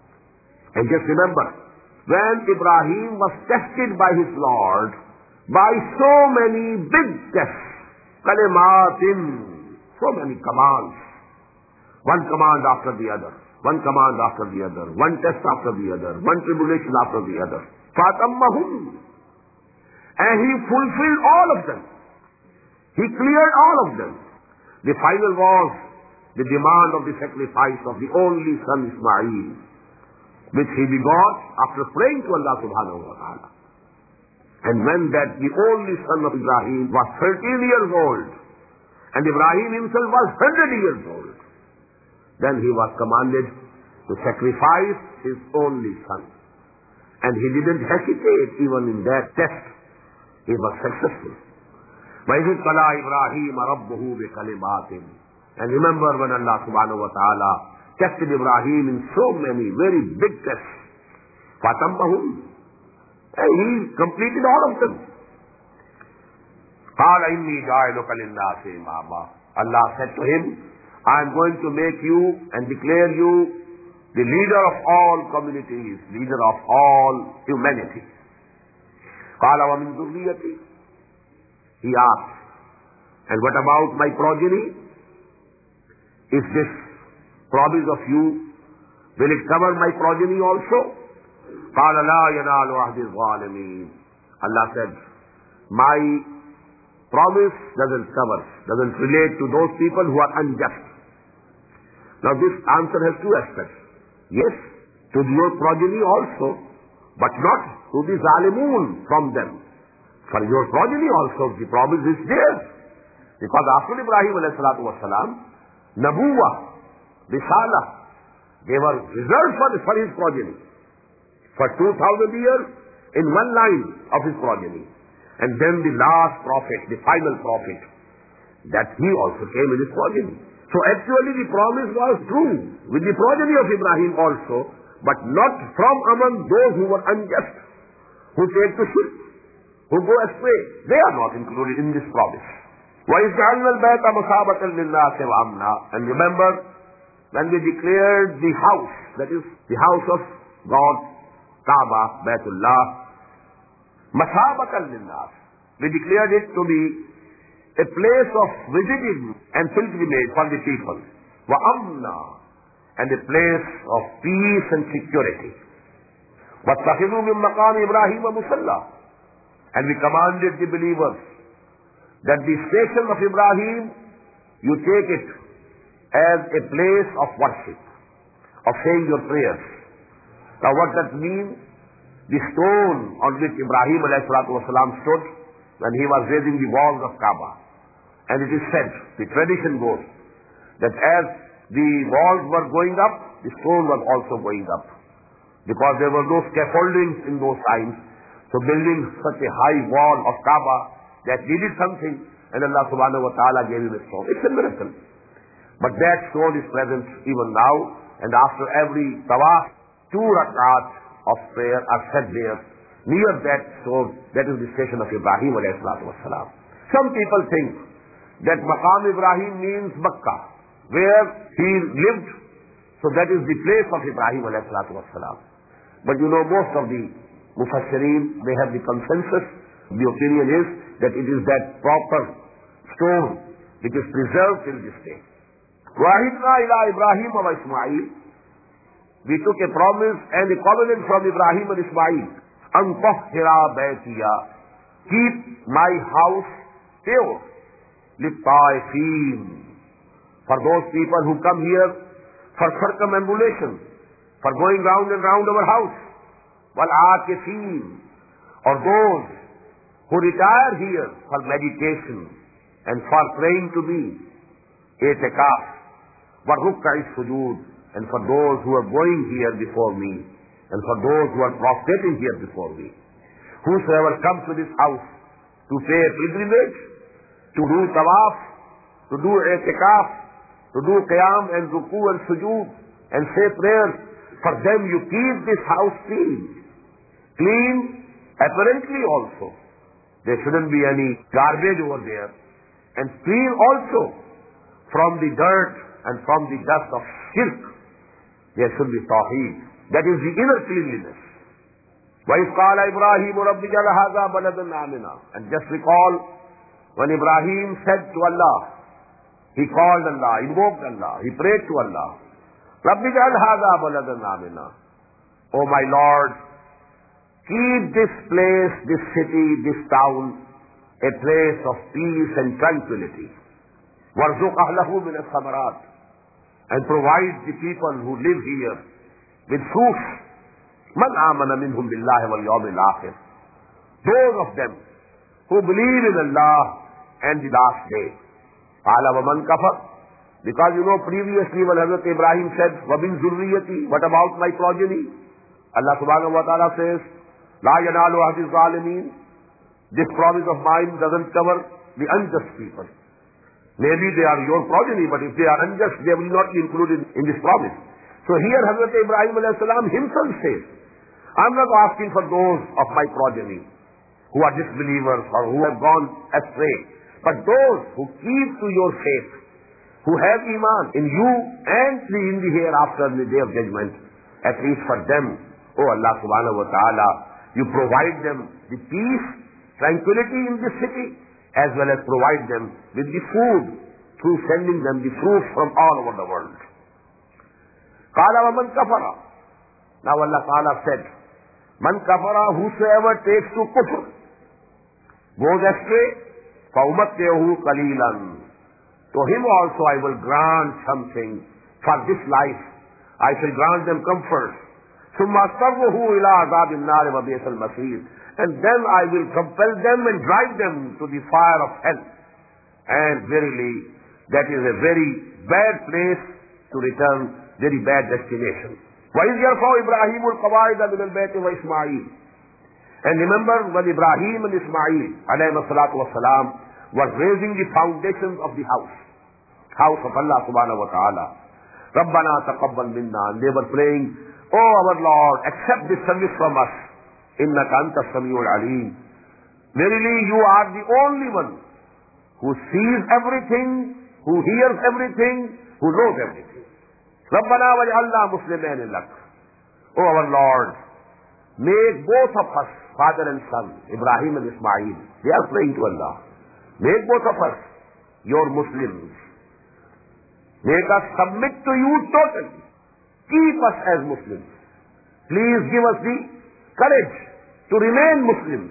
And just remember, when Ibrahim was tested by his Lord by so many big tests, kalimatin, so many commands, one command after the other, one command after the other, one test after the other, one tribulation after the other. فَأَتَمَّهُنَّ. And he fulfilled all of them. He cleared all of them. The final was the demand of the sacrifice of the only son Ismail, which he begot after praying to Allah subhanahu wa ta'ala. And when that the only son of Ibrahim was thirteen years old, and Ibrahim himself was one hundred years old, then he was commanded to sacrifice his only son. And he didn't hesitate even in that test. He was successful. وَإِذِ ابْتَلَىٰ إِبْرَاهِيمَ رَبُّهُ بِكَلِمَاتٍ. And remember when Allah subhanahu wa ta'ala tested Ibrahim in so many very big tests. فَأَتَمَّهُنَّ. And he completed all of them. قَالَ إِنِّي جَاعِلُكَ لِلنَّاسِ إِمَامًا. Allah said to him, I am going to make you and declare you the leader of all communities, leader of all humanity. قَالَ وَمِن ذُرِّيَّتِي, he asked, and what about my progeny? Is this promise of you, will it cover my progeny also? قَالَ لَا يَنَالُ عَهْدِ الظَّالِمِينَ. Allah said, my promise doesn't cover, doesn't relate to those people who are unjust. Now this answer has two aspects. Yes, to your progeny also, but not to the zalimun from them. For your progeny also, the promise is theirs. Because after Ibrahim alayhi salatu wasalam, Nabuwa, Risala, they were reserved for, for his progeny. For two thousand years, in one line of his progeny. And then the last prophet, the final prophet, that he also came in his progeny. So actually the promise was true with the progeny of Ibrahim also, but not from among those who were unjust, who take to shirk, who go astray. They are not included in this promise. وَإِذْ جَعَلْنَا الْبَيْتَ مَثَابَةً لِلنَّاسِ وَأَمْنًا. And remember, when we declared the house, that is the house of God, Kaaba, Baytullah, Mathabatan linnas. We declared it to be a place of visiting and pilgrimage for the people. Wa amna, and a place of peace and security. وَاتَّخِذُوا مِن مَّقَامِ إِبْرَاهِيمَ مُصَلًّى. And we commanded the believers that the station of Ibrahim, you take it as a place of worship, of saying your prayers. Now what that means? The stone on which Ibrahim alayhi salatu wasalam stood when he was raising the walls of Kaaba. And it is said, the tradition goes, that as the walls were going up, the stone was also going up. Because there were no scaffoldings in those times, so building such a high wall of Kaaba that needed something, and Allah subhanahu wa ta'ala gave him a stone. It's a miracle. But that stone is present even now, and after every tawaf, two rak'at of prayer are said there, near that stone, that is the station of Ibrahim alayhi salatu wassalam. Some people think that Maqam Ibrahim means Makkah, where he lived, so that is the place of Ibrahim alayhi salatu wassalam. But you know, most of the Mufassirin, they have the consensus, the opinion is that it is that proper stone which is preserved till this day. وَعِدْنَا إِلَىٰ إِبْرَاهِيمَ وَإِسْمَعِيلَ. We took a promise and a covenant from Ibrahim and Ismail. أَن طَهِّرَ بَيْتِيَ. Keep my house pure. لِلطَّائِفِينَ. For those people who come here for circumambulation, for going round and round our house. وَالْعَاكِفِينَ. Or those who retire here for meditation and for praying to me. I'tikaf. وَالرُّكَّعِ السُّجُودِ. And for those who are going here before me, and for those who are prostrating here before me. Whosoever comes to this house to pay a pilgrimage, to do tawaf, to do i'tikaf, to do qiyam and ruku and sujood, and say prayers, for them you keep this house clean. Clean apparently also. There shouldn't be any garbage over there. And clean also from the dirt and from the dust of shirk. There should be tawheed. That is the inner cleanliness. وَإِذْ قَالَ إِبْرَاهِيمُ رَبِّ اجْعَلْ هَٰذَا بَلَدًا آمِنًا. And just recall when Ibrahim said to Allah, he called Allah, invoked Allah, he prayed to Allah, رَبِّ اجْعَلْ هَٰذَا بَلَدًا آمِنًا. Oh my Lord, keep this place, this city, this town, a place of peace and tranquility. وَارْزُقْ أَهْلَهُ مِنَ الثَّمَرَاتِ. And provide the people who live here with fruits. مَنْ آمَنَ مِنْهُمْ بِاللَّهِ وَالْيَوْمِ الْآخِرِ. Those of them who believe in Allah and the last day. قَالَ وَمَنْ كَفَرَ. Because you know previously when Hazrat Ibrahim said, وَمِنْ ذُرِّيَّتِي, what about my progeny? Allah subhanahu wa ta'ala says, لَا يَنَالُ عَهْدِ الظَّالِمِينَ. This promise of mine doesn't cover the unjust people. Maybe they are your progeny, but if they are unjust, they will not be included in this promise. So here Hazrat Ibrahim alayhi salam himself says, I'm not asking for those of my progeny who are disbelievers or who have gone astray, but those who keep to your faith, who have iman in you and in the hereafter, in the day of judgment. at least for them, O Allah subhanahu wa ta'ala, you provide them the peace, tranquility in this city, as well as provide them with the food through sending them the fruits from all over the world. Qala wa man kafara. Now Allah Ta'ala said, man kafara, whosoever takes to kufr, goes astray, فَأُمَتِّعُهُ قَلِيلًا. To him also I will grant something for this life. I shall grant them comfort. ثُمَّ أَضْطَرُّهُ إِلَىٰ عَذَابِ النَّارِ وَبِئْسَ الْمَصِيرُ. And then I will compel them and drive them to the fire of hell. And verily, that is a very bad place to return, very bad destination. وَإِذْ يَرْفَعُ إِبْرَاهِيمُ الْقَوَاعِدَ مِنَ الْبَيْتِ وَإِسْمَاعِيلُ. And remember when Ibrahim and Ismail alayhi salatu wasalam were raising the foundations of the house, house of Allah subhanahu wa ta'ala. Rabbana taqabbal minna. And they were praying, Oh our Lord, accept this service from us. Innaka anta as-sami'ul alim. Verily you are the only one who sees everything, who hears everything, who knows everything. Rabbana waj'alna muslimin lak. Oh our Lord, make both of us, father and son, Ibrahim and Ismail, they are praying to Allah. Make both of us your Muslims. Make us submit to you totally. Keep us as Muslims. Please give us the courage to remain Muslims.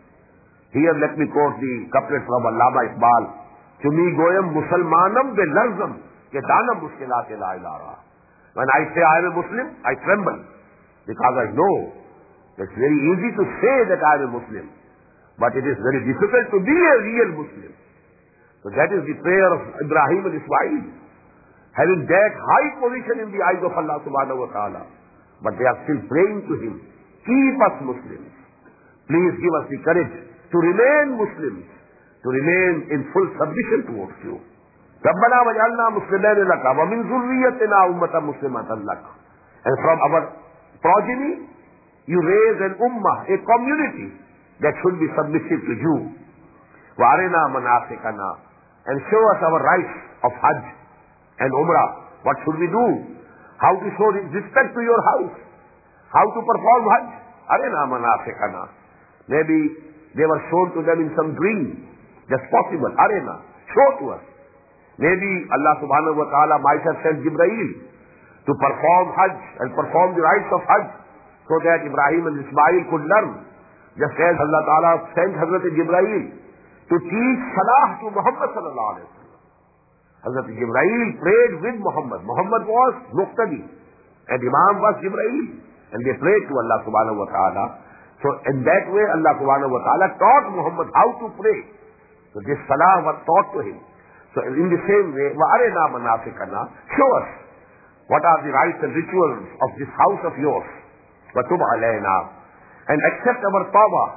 Here let me quote the couplet from Allama Iqbal. Chumi goyam musalmanam be larzam ke danam mushkilat la ilaha. When I say I am a Muslim, I tremble because I know it's very easy to say that I am a Muslim, but it is very difficult to be a real Muslim. So that is the prayer of Ibrahim and Ismail, having that high position in the eyes of Allah subhanahu wa ta'ala. But they are still praying to him, keep us Muslims. Please give us the courage to remain Muslims, to remain in full submission towards you. رَبَّنَا وَجْعَلْنَا مُسْلِمَيْنِ لَكَ وَمِنْ ذُرِّيَّتِنَا أُمَّةً مُسْلِمَةً لَكَ. And from our progeny, you raise an ummah, a community that should be submissive to you. وَأَرِنَا مَنَاسِكَنَا. And show us our rights of Hajj and Umrah. What should we do? How to show respect to your house? How to perform Hajj? Arina manasikana. Maybe they were shown to them in some dream. That's possible. Arina, show to us. Maybe Allah subhanahu wa ta'ala might have sent Jibreel to perform Hajj and perform the rites of Hajj so that Ibrahim and Ismail could learn. Just as Allah ta'ala sent Hazrat Jibreel to teach Salah to Muhammad sallallahu alayhi wa sallam. Hazrat Jibreel prayed with Muhammad. Muhammad was Muqtadi and Imam was Jibreel. And they prayed to Allah subhanahu wa ta'ala. So in that way Allah subhanahu wa ta'ala taught Muhammad how to pray. So this salah was taught to him. So in the same way, وَأَرِنَا مَنَاسِكَنَا. Show us what are the rites and rituals of this house of yours. وَتُبْ عَلَيْنَا. And accept our tawbah.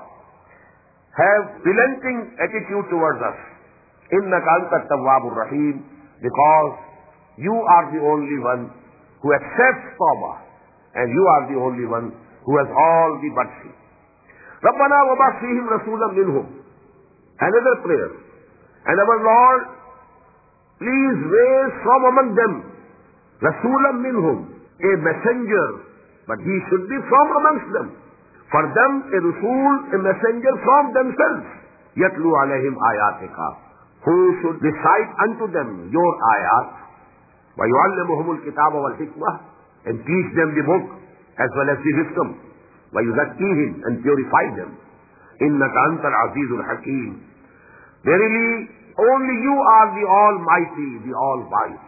Have relenting attitude towards us. إِنَّكَ أَنْتَ التَّوَّابُ الرَّحِيمُ. Because you are the only one who accepts tawbah. And you are the only one who has all the mercy. رَبَّنَا وَبَعْثْ فِيهِمْ رَسُولًا مِّنْهُمْ. Another prayer. And our Lord, please raise from among them رَسُولًا مِّنْهُمْ, a messenger, but he should be from amongst them. For them, a Rasul, a messenger from themselves. يَتْلُو عَلَيْهِمْ آيَاتِكَ, who should recite unto them your ayat. وَيُعَلِّمُهُمُ الْكِتَابَ وَالْحِكْمَةِ, and teach them the book as well as the wisdom. وَيُزَكِّيهِمْ, and purify them. إِنَّكَ أَنْتَ الْعَزِيزُ الْحَكِيمُ. Verily, only you are the Almighty, the All-Wise.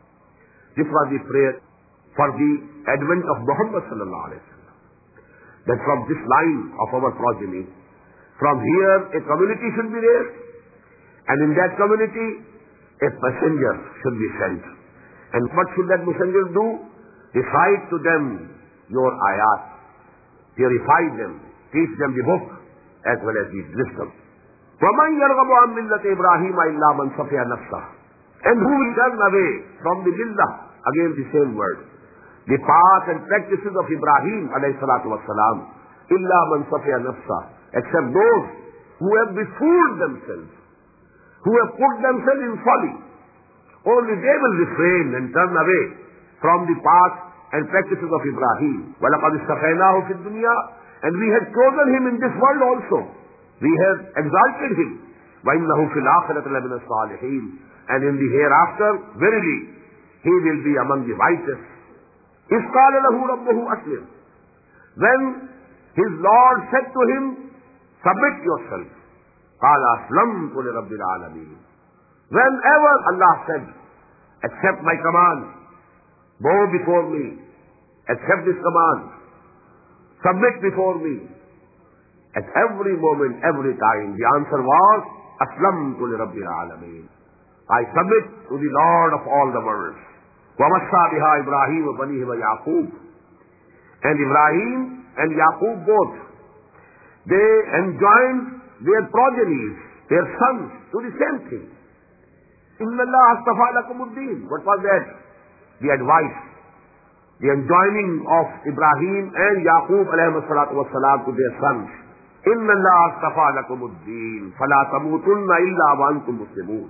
This was the prayer for the advent of Muhammad sallallahu alaihi wasallam. That from this line of our progeny, from here a community should be raised, and in that community a messenger should be sent. And what should that messenger do? Recite to them your ayat, purify them, teach them the book as well as the wisdom. وَمَنْ يَرْغَبُ عَنْ مِلَّةِ إِبْرَاهِيمَ إِلَّا مَنْ صَفِيَ نَفْسَهُ. And who will turn away from the millah, again the same word, the path and practices of Ibrahim alayhi salatu wasalam, إِلَّا مَنْ صَفِيَ نَفْسَهُ, except those who have befooled themselves, who have put themselves in folly. Only they will refrain and turn away from the path and practices of Ibrahim. وَلَقَدْ اسْتَفَيْنَاهُ فِي الدُّنْيَا, and we had chosen him in this world also. We have exalted him. وَإِنَّهُ فِي الْآخِرَةِ لَمِنَ الصَّالِحِينَ, and in the hereafter, verily, he will be among the righteous. إِذْ قَالَ لَهُ رَبُّهُ أَسْلِمْ, when his Lord said to him, submit yourself. قَالَ أَسْلَمْتُ لِرَبِّ الْعَالَمِينَ. Whenever Allah said, accept my command, bow before me, accept this command, submit before me, at every moment, every time, the answer was, أَسْلَمْتُ لِرَبِّ الْعَالَمِينَ. I submit to the Lord of all the worlds. وَمَسَّى بِهَا إِبْرَاهِيمُ وَبَنِيهِ وَيَعْقُوبُ. And Ibrahim and Yaqub both, they enjoined their progenies, their sons, to the same thing. إِنَّ اللَّهَ اصْطَفَى لَكُمُ الدِّينَ. What was that? The advice, the enjoining of Ibrahim and Yaqub alayhi salatu wassalam to their sons. إِنَّ اللَّهَ اصْطَفَى لَكُمُ الدِّينَ فَلَا تَمُوتُنَّ إِلَّا وَأَنْتُمْ مُسْلِمُونَ.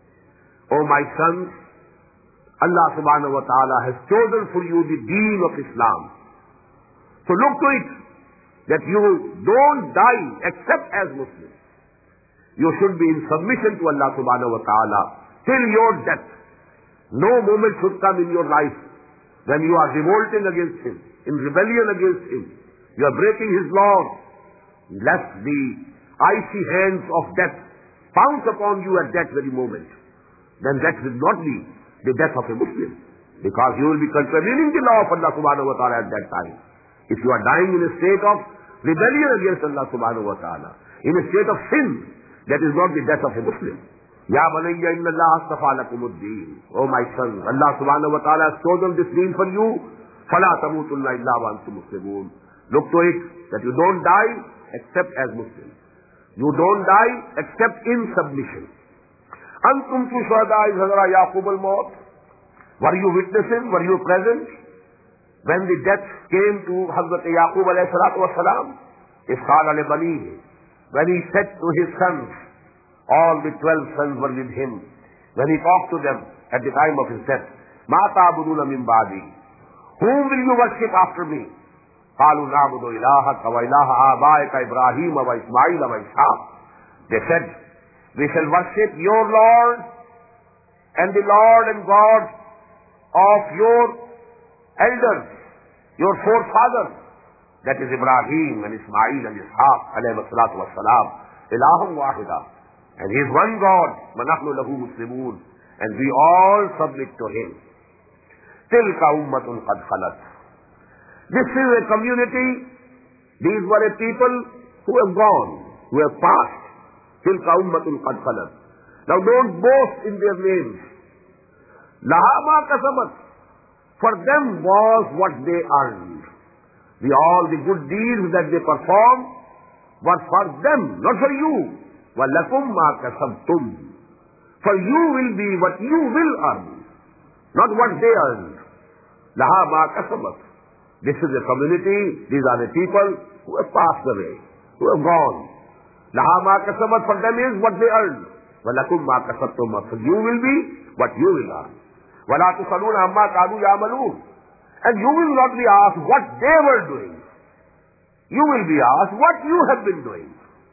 O my sons, Allah subhanahu wa ta'ala has chosen for you the deen of Islam. So look to it that you don't die except as Muslims. You should be in submission to Allah subhanahu wa ta'ala till your death. No moment should come in your life when you are revolting against Him, in rebellion against Him. You are breaking His laws, lest the icy hands of death pounce upon you at that very moment. Then that will not be the death of a Muslim, because you will be contravening the law of Allah subhanahu wa ta'ala at that time. If you are dying in a state of rebellion against Allah subhanahu wa ta'ala, in a state of sin, that is not the death of a Muslim. Ya banayya inna Allah astafa lakumuddin. Oh my son, Allah subhanahu wa ta'ala has chosen this deen for you. Fala tamutunna illa wa antum muslimun. Look to it that you don't die except as Muslims. You don't die except in submission. Antum shuhada iz hadara Yaqub al-maut. Were you witnesses? Were you present when the death came to Hazrat Yaqub alayhi salatu wassalam? Iz qala li banihi, when he said to his sons, all the twelve sons were with him, when he talked to them at the time of his death, ma ta'buduna min ba'di, whom will you worship after me? Qalu na'budu ilahaka wa ilaha abaika Ibrahim wa Ismail wa Ishaq. They said, we shall worship your Lord and the Lord and God of your elders, your forefathers, that is Ibrahim and Ismail and Ishaq alayhi salatu wassalam, ilahum wahida, and he is one God, wa nahnu lahu muslimun, and we all submit to him. Tilka ummatun qad khalat. This is a community, these were a people who have gone, who have passed. Tilka ummatun qad khalat. Now don't boast in their names. Laha ma kasabat. For them was what they earned. The, all the good deeds that they performed were for them, not for you. وَلَكُمْ مَا كَسَبْتُمْ. For you will be what you will earn, not what they earned. لَهَا مَا كَسَبَتْ. This is a community, these are the people who have passed away, who have gone. لَهَا مَا كَسَبَتْ, for them is what they earned. وَلَكُمْ مَا كَسَبْتُمْ. For you will be what you will earn. وَلَا تُسَلُونَ عَمَّا كَانُوا يَعْمَلُونَ. And you will not be asked what they were doing. You will be asked what you have been doing.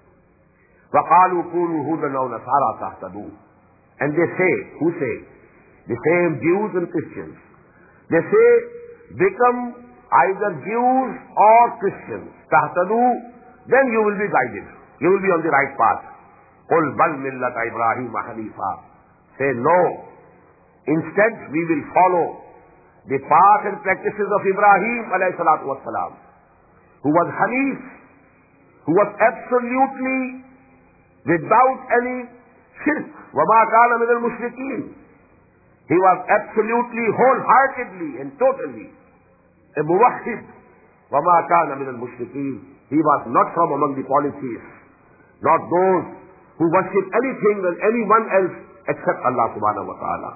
وَقَالُوا كُونُوا هُودًا أَوْ نَصَارَىٰ تَهْتَدُوا. And they say, who say? The same Jews and Christians. They say, become either Jews or Christians. تَهْتَدُوا, then you will be guided. You will be on the right path. قُلْ بَلْ مِلَّةَ إِبْرَاهِيمَ حَنِيفًا. Say no. Instead, we will follow the path and practices of Ibrahim alayhi salatu wassalam, who was Hanif, who was absolutely without any shirk. وَمَا كَانَ مِنَ الْمُشْرِكِينَ. He was absolutely, wholeheartedly and totally a muwahhid. وَمَا كَانَ مِنَ الْمُشْرِكِينَ. He was not from among the polytheists, not those who worship anything and anyone else except Allah subhanahu wa ta'ala.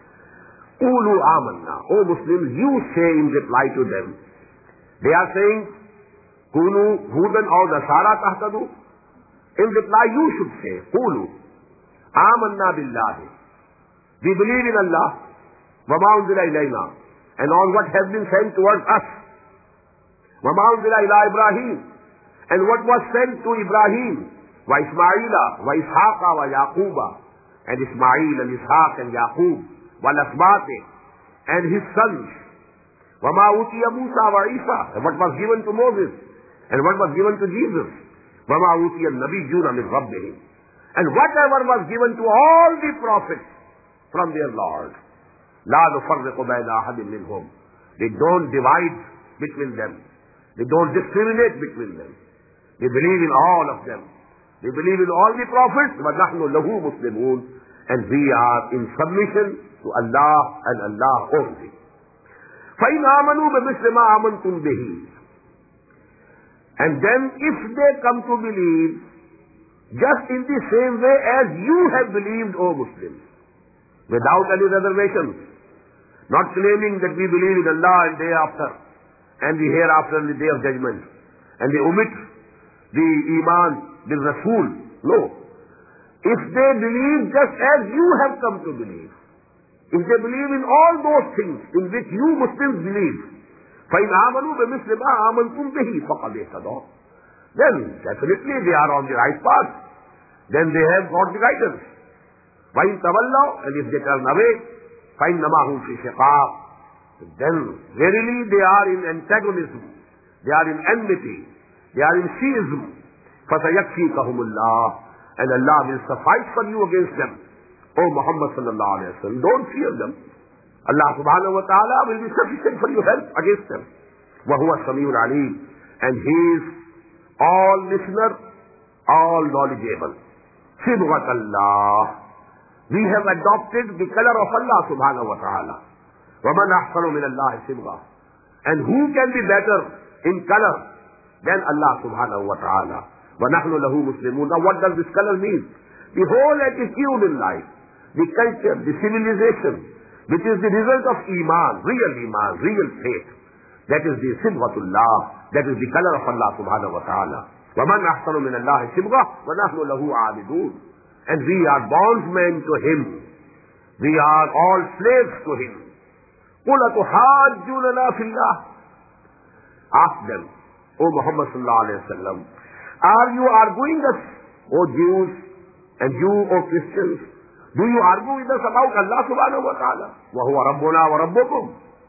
قُولُوا آمَنَّا. O Muslims, you say in reply to them. They are saying, كُونُوا هُودًا أَوْ نَصَارَىٰ تَهْتَدُوا. In reply, you should say, قُولُوا آمَنَّا بِاللَّهِ. We believe in Allah. وَمَا أُنزِلَ إِلَيْنَا. and on what has been sent towards us. وَمَا أُنزِلَ إِلَىٰ إِبْرَاهِيمَ, and what was sent to Ibrahim, وَإِسْمَاعِيلَ وَإِسْحَاقَ وَيَعْقُوبَ, and Ismail and Ishaq and Yaqub, وَالْأَسْبَاطِ, and his sons. وَمَا أُوتِيَ مُوسَى وَعِيسَى, and what was given to Moses, and what was given to Jesus. وَمَا أُوتِيَ النَّبِيُّونَ مِنْ رَبِّهِمْ, and whatever was given to all the prophets from their Lord. لَا نُفَرِّقُ بَيْنَ أَحَدٍ مِّنْهُمْ, they don't divide between them. They don't discriminate between them. They believe in all of them. They believe in all the prophets. وَنَحْنُ لَهُ مُسْلِمُونَ, and we are in submission to Allah and Allah only. فَإِنْ آمَنُوا بِمِثْلِ مَا آمَنْتُمْ بِهِ, and then if they come to believe just in the same way as you have believed, O Muslims, without any reservations, not claiming that we believe in Allah and day after, and the hereafter and the day of judgment, and they omit the Iman, the Rasul. No. If they believe just as you have come to believe, if they believe in all those things in which you Muslims believe, فَإِنْ آمَنُوا بِمِثْلِ مَا آمَنْتُمْ بِهِ فَقَدْ اهْتَدَوْا, then definitely they are on the right path. Then they have got the guidance. وَإِنْ تَوَلَّوْا, and if they turn away, فَإِنَّمَا هُمْ فِي شِقَاقٍ, then verily they are in antagonism, they are in enmity, they are in schism. فَسَيَكْفِيكَهُمُ اللَّهُ, and Allah will suffice for you against them. O Muhammad sallallahu alayhi wa sallam, don't fear them. Allah subhanahu wa ta'ala will be sufficient for your help against them. وَهُوَ السَّمِيعُ الْعَلِيمُ, and He is all listener, all knowledgeable. صِبْغَةَ اللَّهِ, we have adopted the color of Allah subhanahu wa ta'ala. وَمَنْ أَحْسَنُ مِنَ اللَّهِ صِبْغَةً, and who can be better in color than Allah subhanahu wa ta'ala. وَنَحْنُ لَهُ مُسْلِمُونَ. Now what does this color mean? The whole attitude in life, the culture, the civilization, which is the result of Iman, real Iman, real faith, that is the Sibghatullah, that is the color of Allah subhanahu wa ta'ala. وَمَنْ أَحْسَنُ مِنَ اللَّهِ صِبْغَةً وَنَحْنُ لَهُ عَابِدُونَ, and we are bondsmen to Him. We are all slaves to Him. قُلْ أَتُحَاجُّونَنَا فِي اللَّهِ, ask them, O Muhammad sallallahu alayhi wa sallam, are you arguing us, O Jews, and you, O Christians, do you argue with us about Allah subhanahu wa ta'ala? وَهُوَ رَبُّنَا وَرَبُّكُمْ,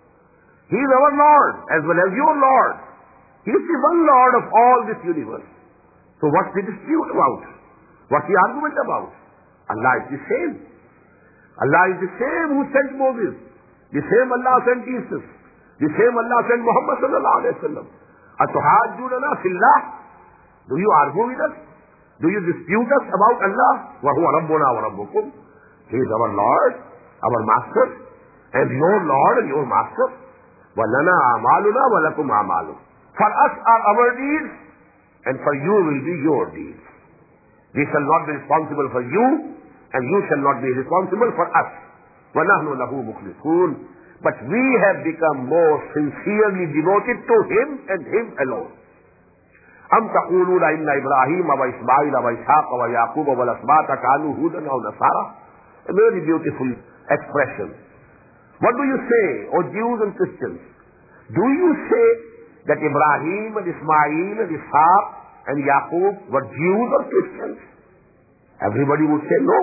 He is our Lord as well as your Lord. He is the one Lord of all this universe. So what's the dispute about? What's the argument about? Allah is the same. Allah is the same who sent Moses. The same Allah sent Jesus. The same Allah sent Muhammad sallallahu alayhi wa sallam. أَتُحَاجُّونَنَا فِي اللَّهِ, do you argue with us? Do you dispute us about Allah? وَهُوَ رَبُّنَا وَرَبُّكُمْ, He is our Lord, our Master, and your Lord and your Master. وَلَنَا أَعْمَالُنَا وَلَكُمْ أَعْمَالُكُمْ, for us are our deeds, and for you will be your deeds. We shall not be responsible for you, and you shall not be responsible for us. وَنَحْنُ لَهُ مُخْلِصُونَ, but we have become more sincerely devoted to Him and Him alone. أَمْ تَقُولُونَ إِنَّ إِبْرَاهِيمَ وَإِسْمَاعِيلَ وَإِسْحَاقَ وَيَعْقُوبَ وَالْأَسْبَاطَ كَانُوا هُودًا أَوْ نَصَارَىٰ, a very beautiful expression. What do you say, O Jews and Christians? Do you say that Ibrahim and Ismail and Ishaq and Yaqub were Jews or Christians? Everybody would say no.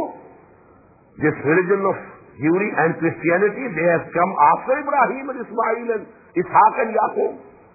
This religion of Jewry and Christianity, they have come after Ibrahim and Ismail and Ishaq and Yaqub.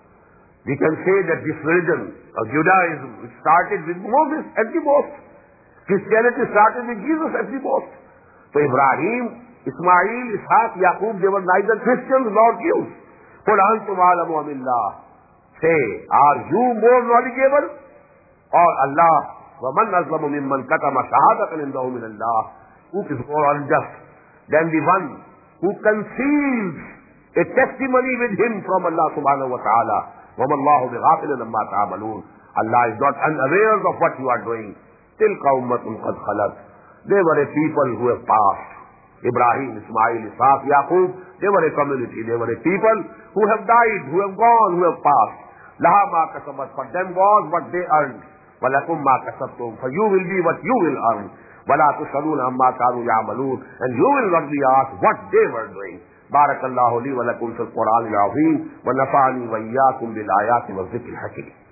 We can say that this religion of Judaism started with Moses at the most. Christianity started with Jesus at the most. So Ibrahim, Ismail, Ishaq, Yaqub, they were neither Christians nor Jews. قُلْ أَنْتُمْ أَعْلَمُ أَمِ اللَّهِ, say, are you more knowledgeable or Allah? وَمَنْ أَظْلَمُ مِمَّنْ كَتَمَ شَهَادَةً عِنْدَهُ مِنَ اللَّهِ, who is more unjust than the one who conceals a testimony with him from Allah subhanahu wa ta'ala. وَمَا اللَّهُ بِغَافِلٍ عَمَّا تَعْمَلُونَ, Allah is not unaware of what you are doing. تِلْكَ أُمَّةٌ قَدْ خَلَتْ, they were a people who have passed. Ibrahim, Ismail, Ishaq, Yaqub, they were a community, they were a people who have died, who have gone, who have passed. لَهَا مَا كَسَبَتْ, for them was what they earned. وَلَكُمْ مَا كَسَبْتُمْ, for you will be what you will earn. وَلَا تُسْأَلُونَ عَمَّا كَانُوا يَعْمَلُونَ, and you will not be asked what they were doing. बारकल्लाहु ली व लकुम fill कुरानिल अज़ीम व नफ़अनी व इय्याकुम bill आयाति व ज़िक्रिल हकीम।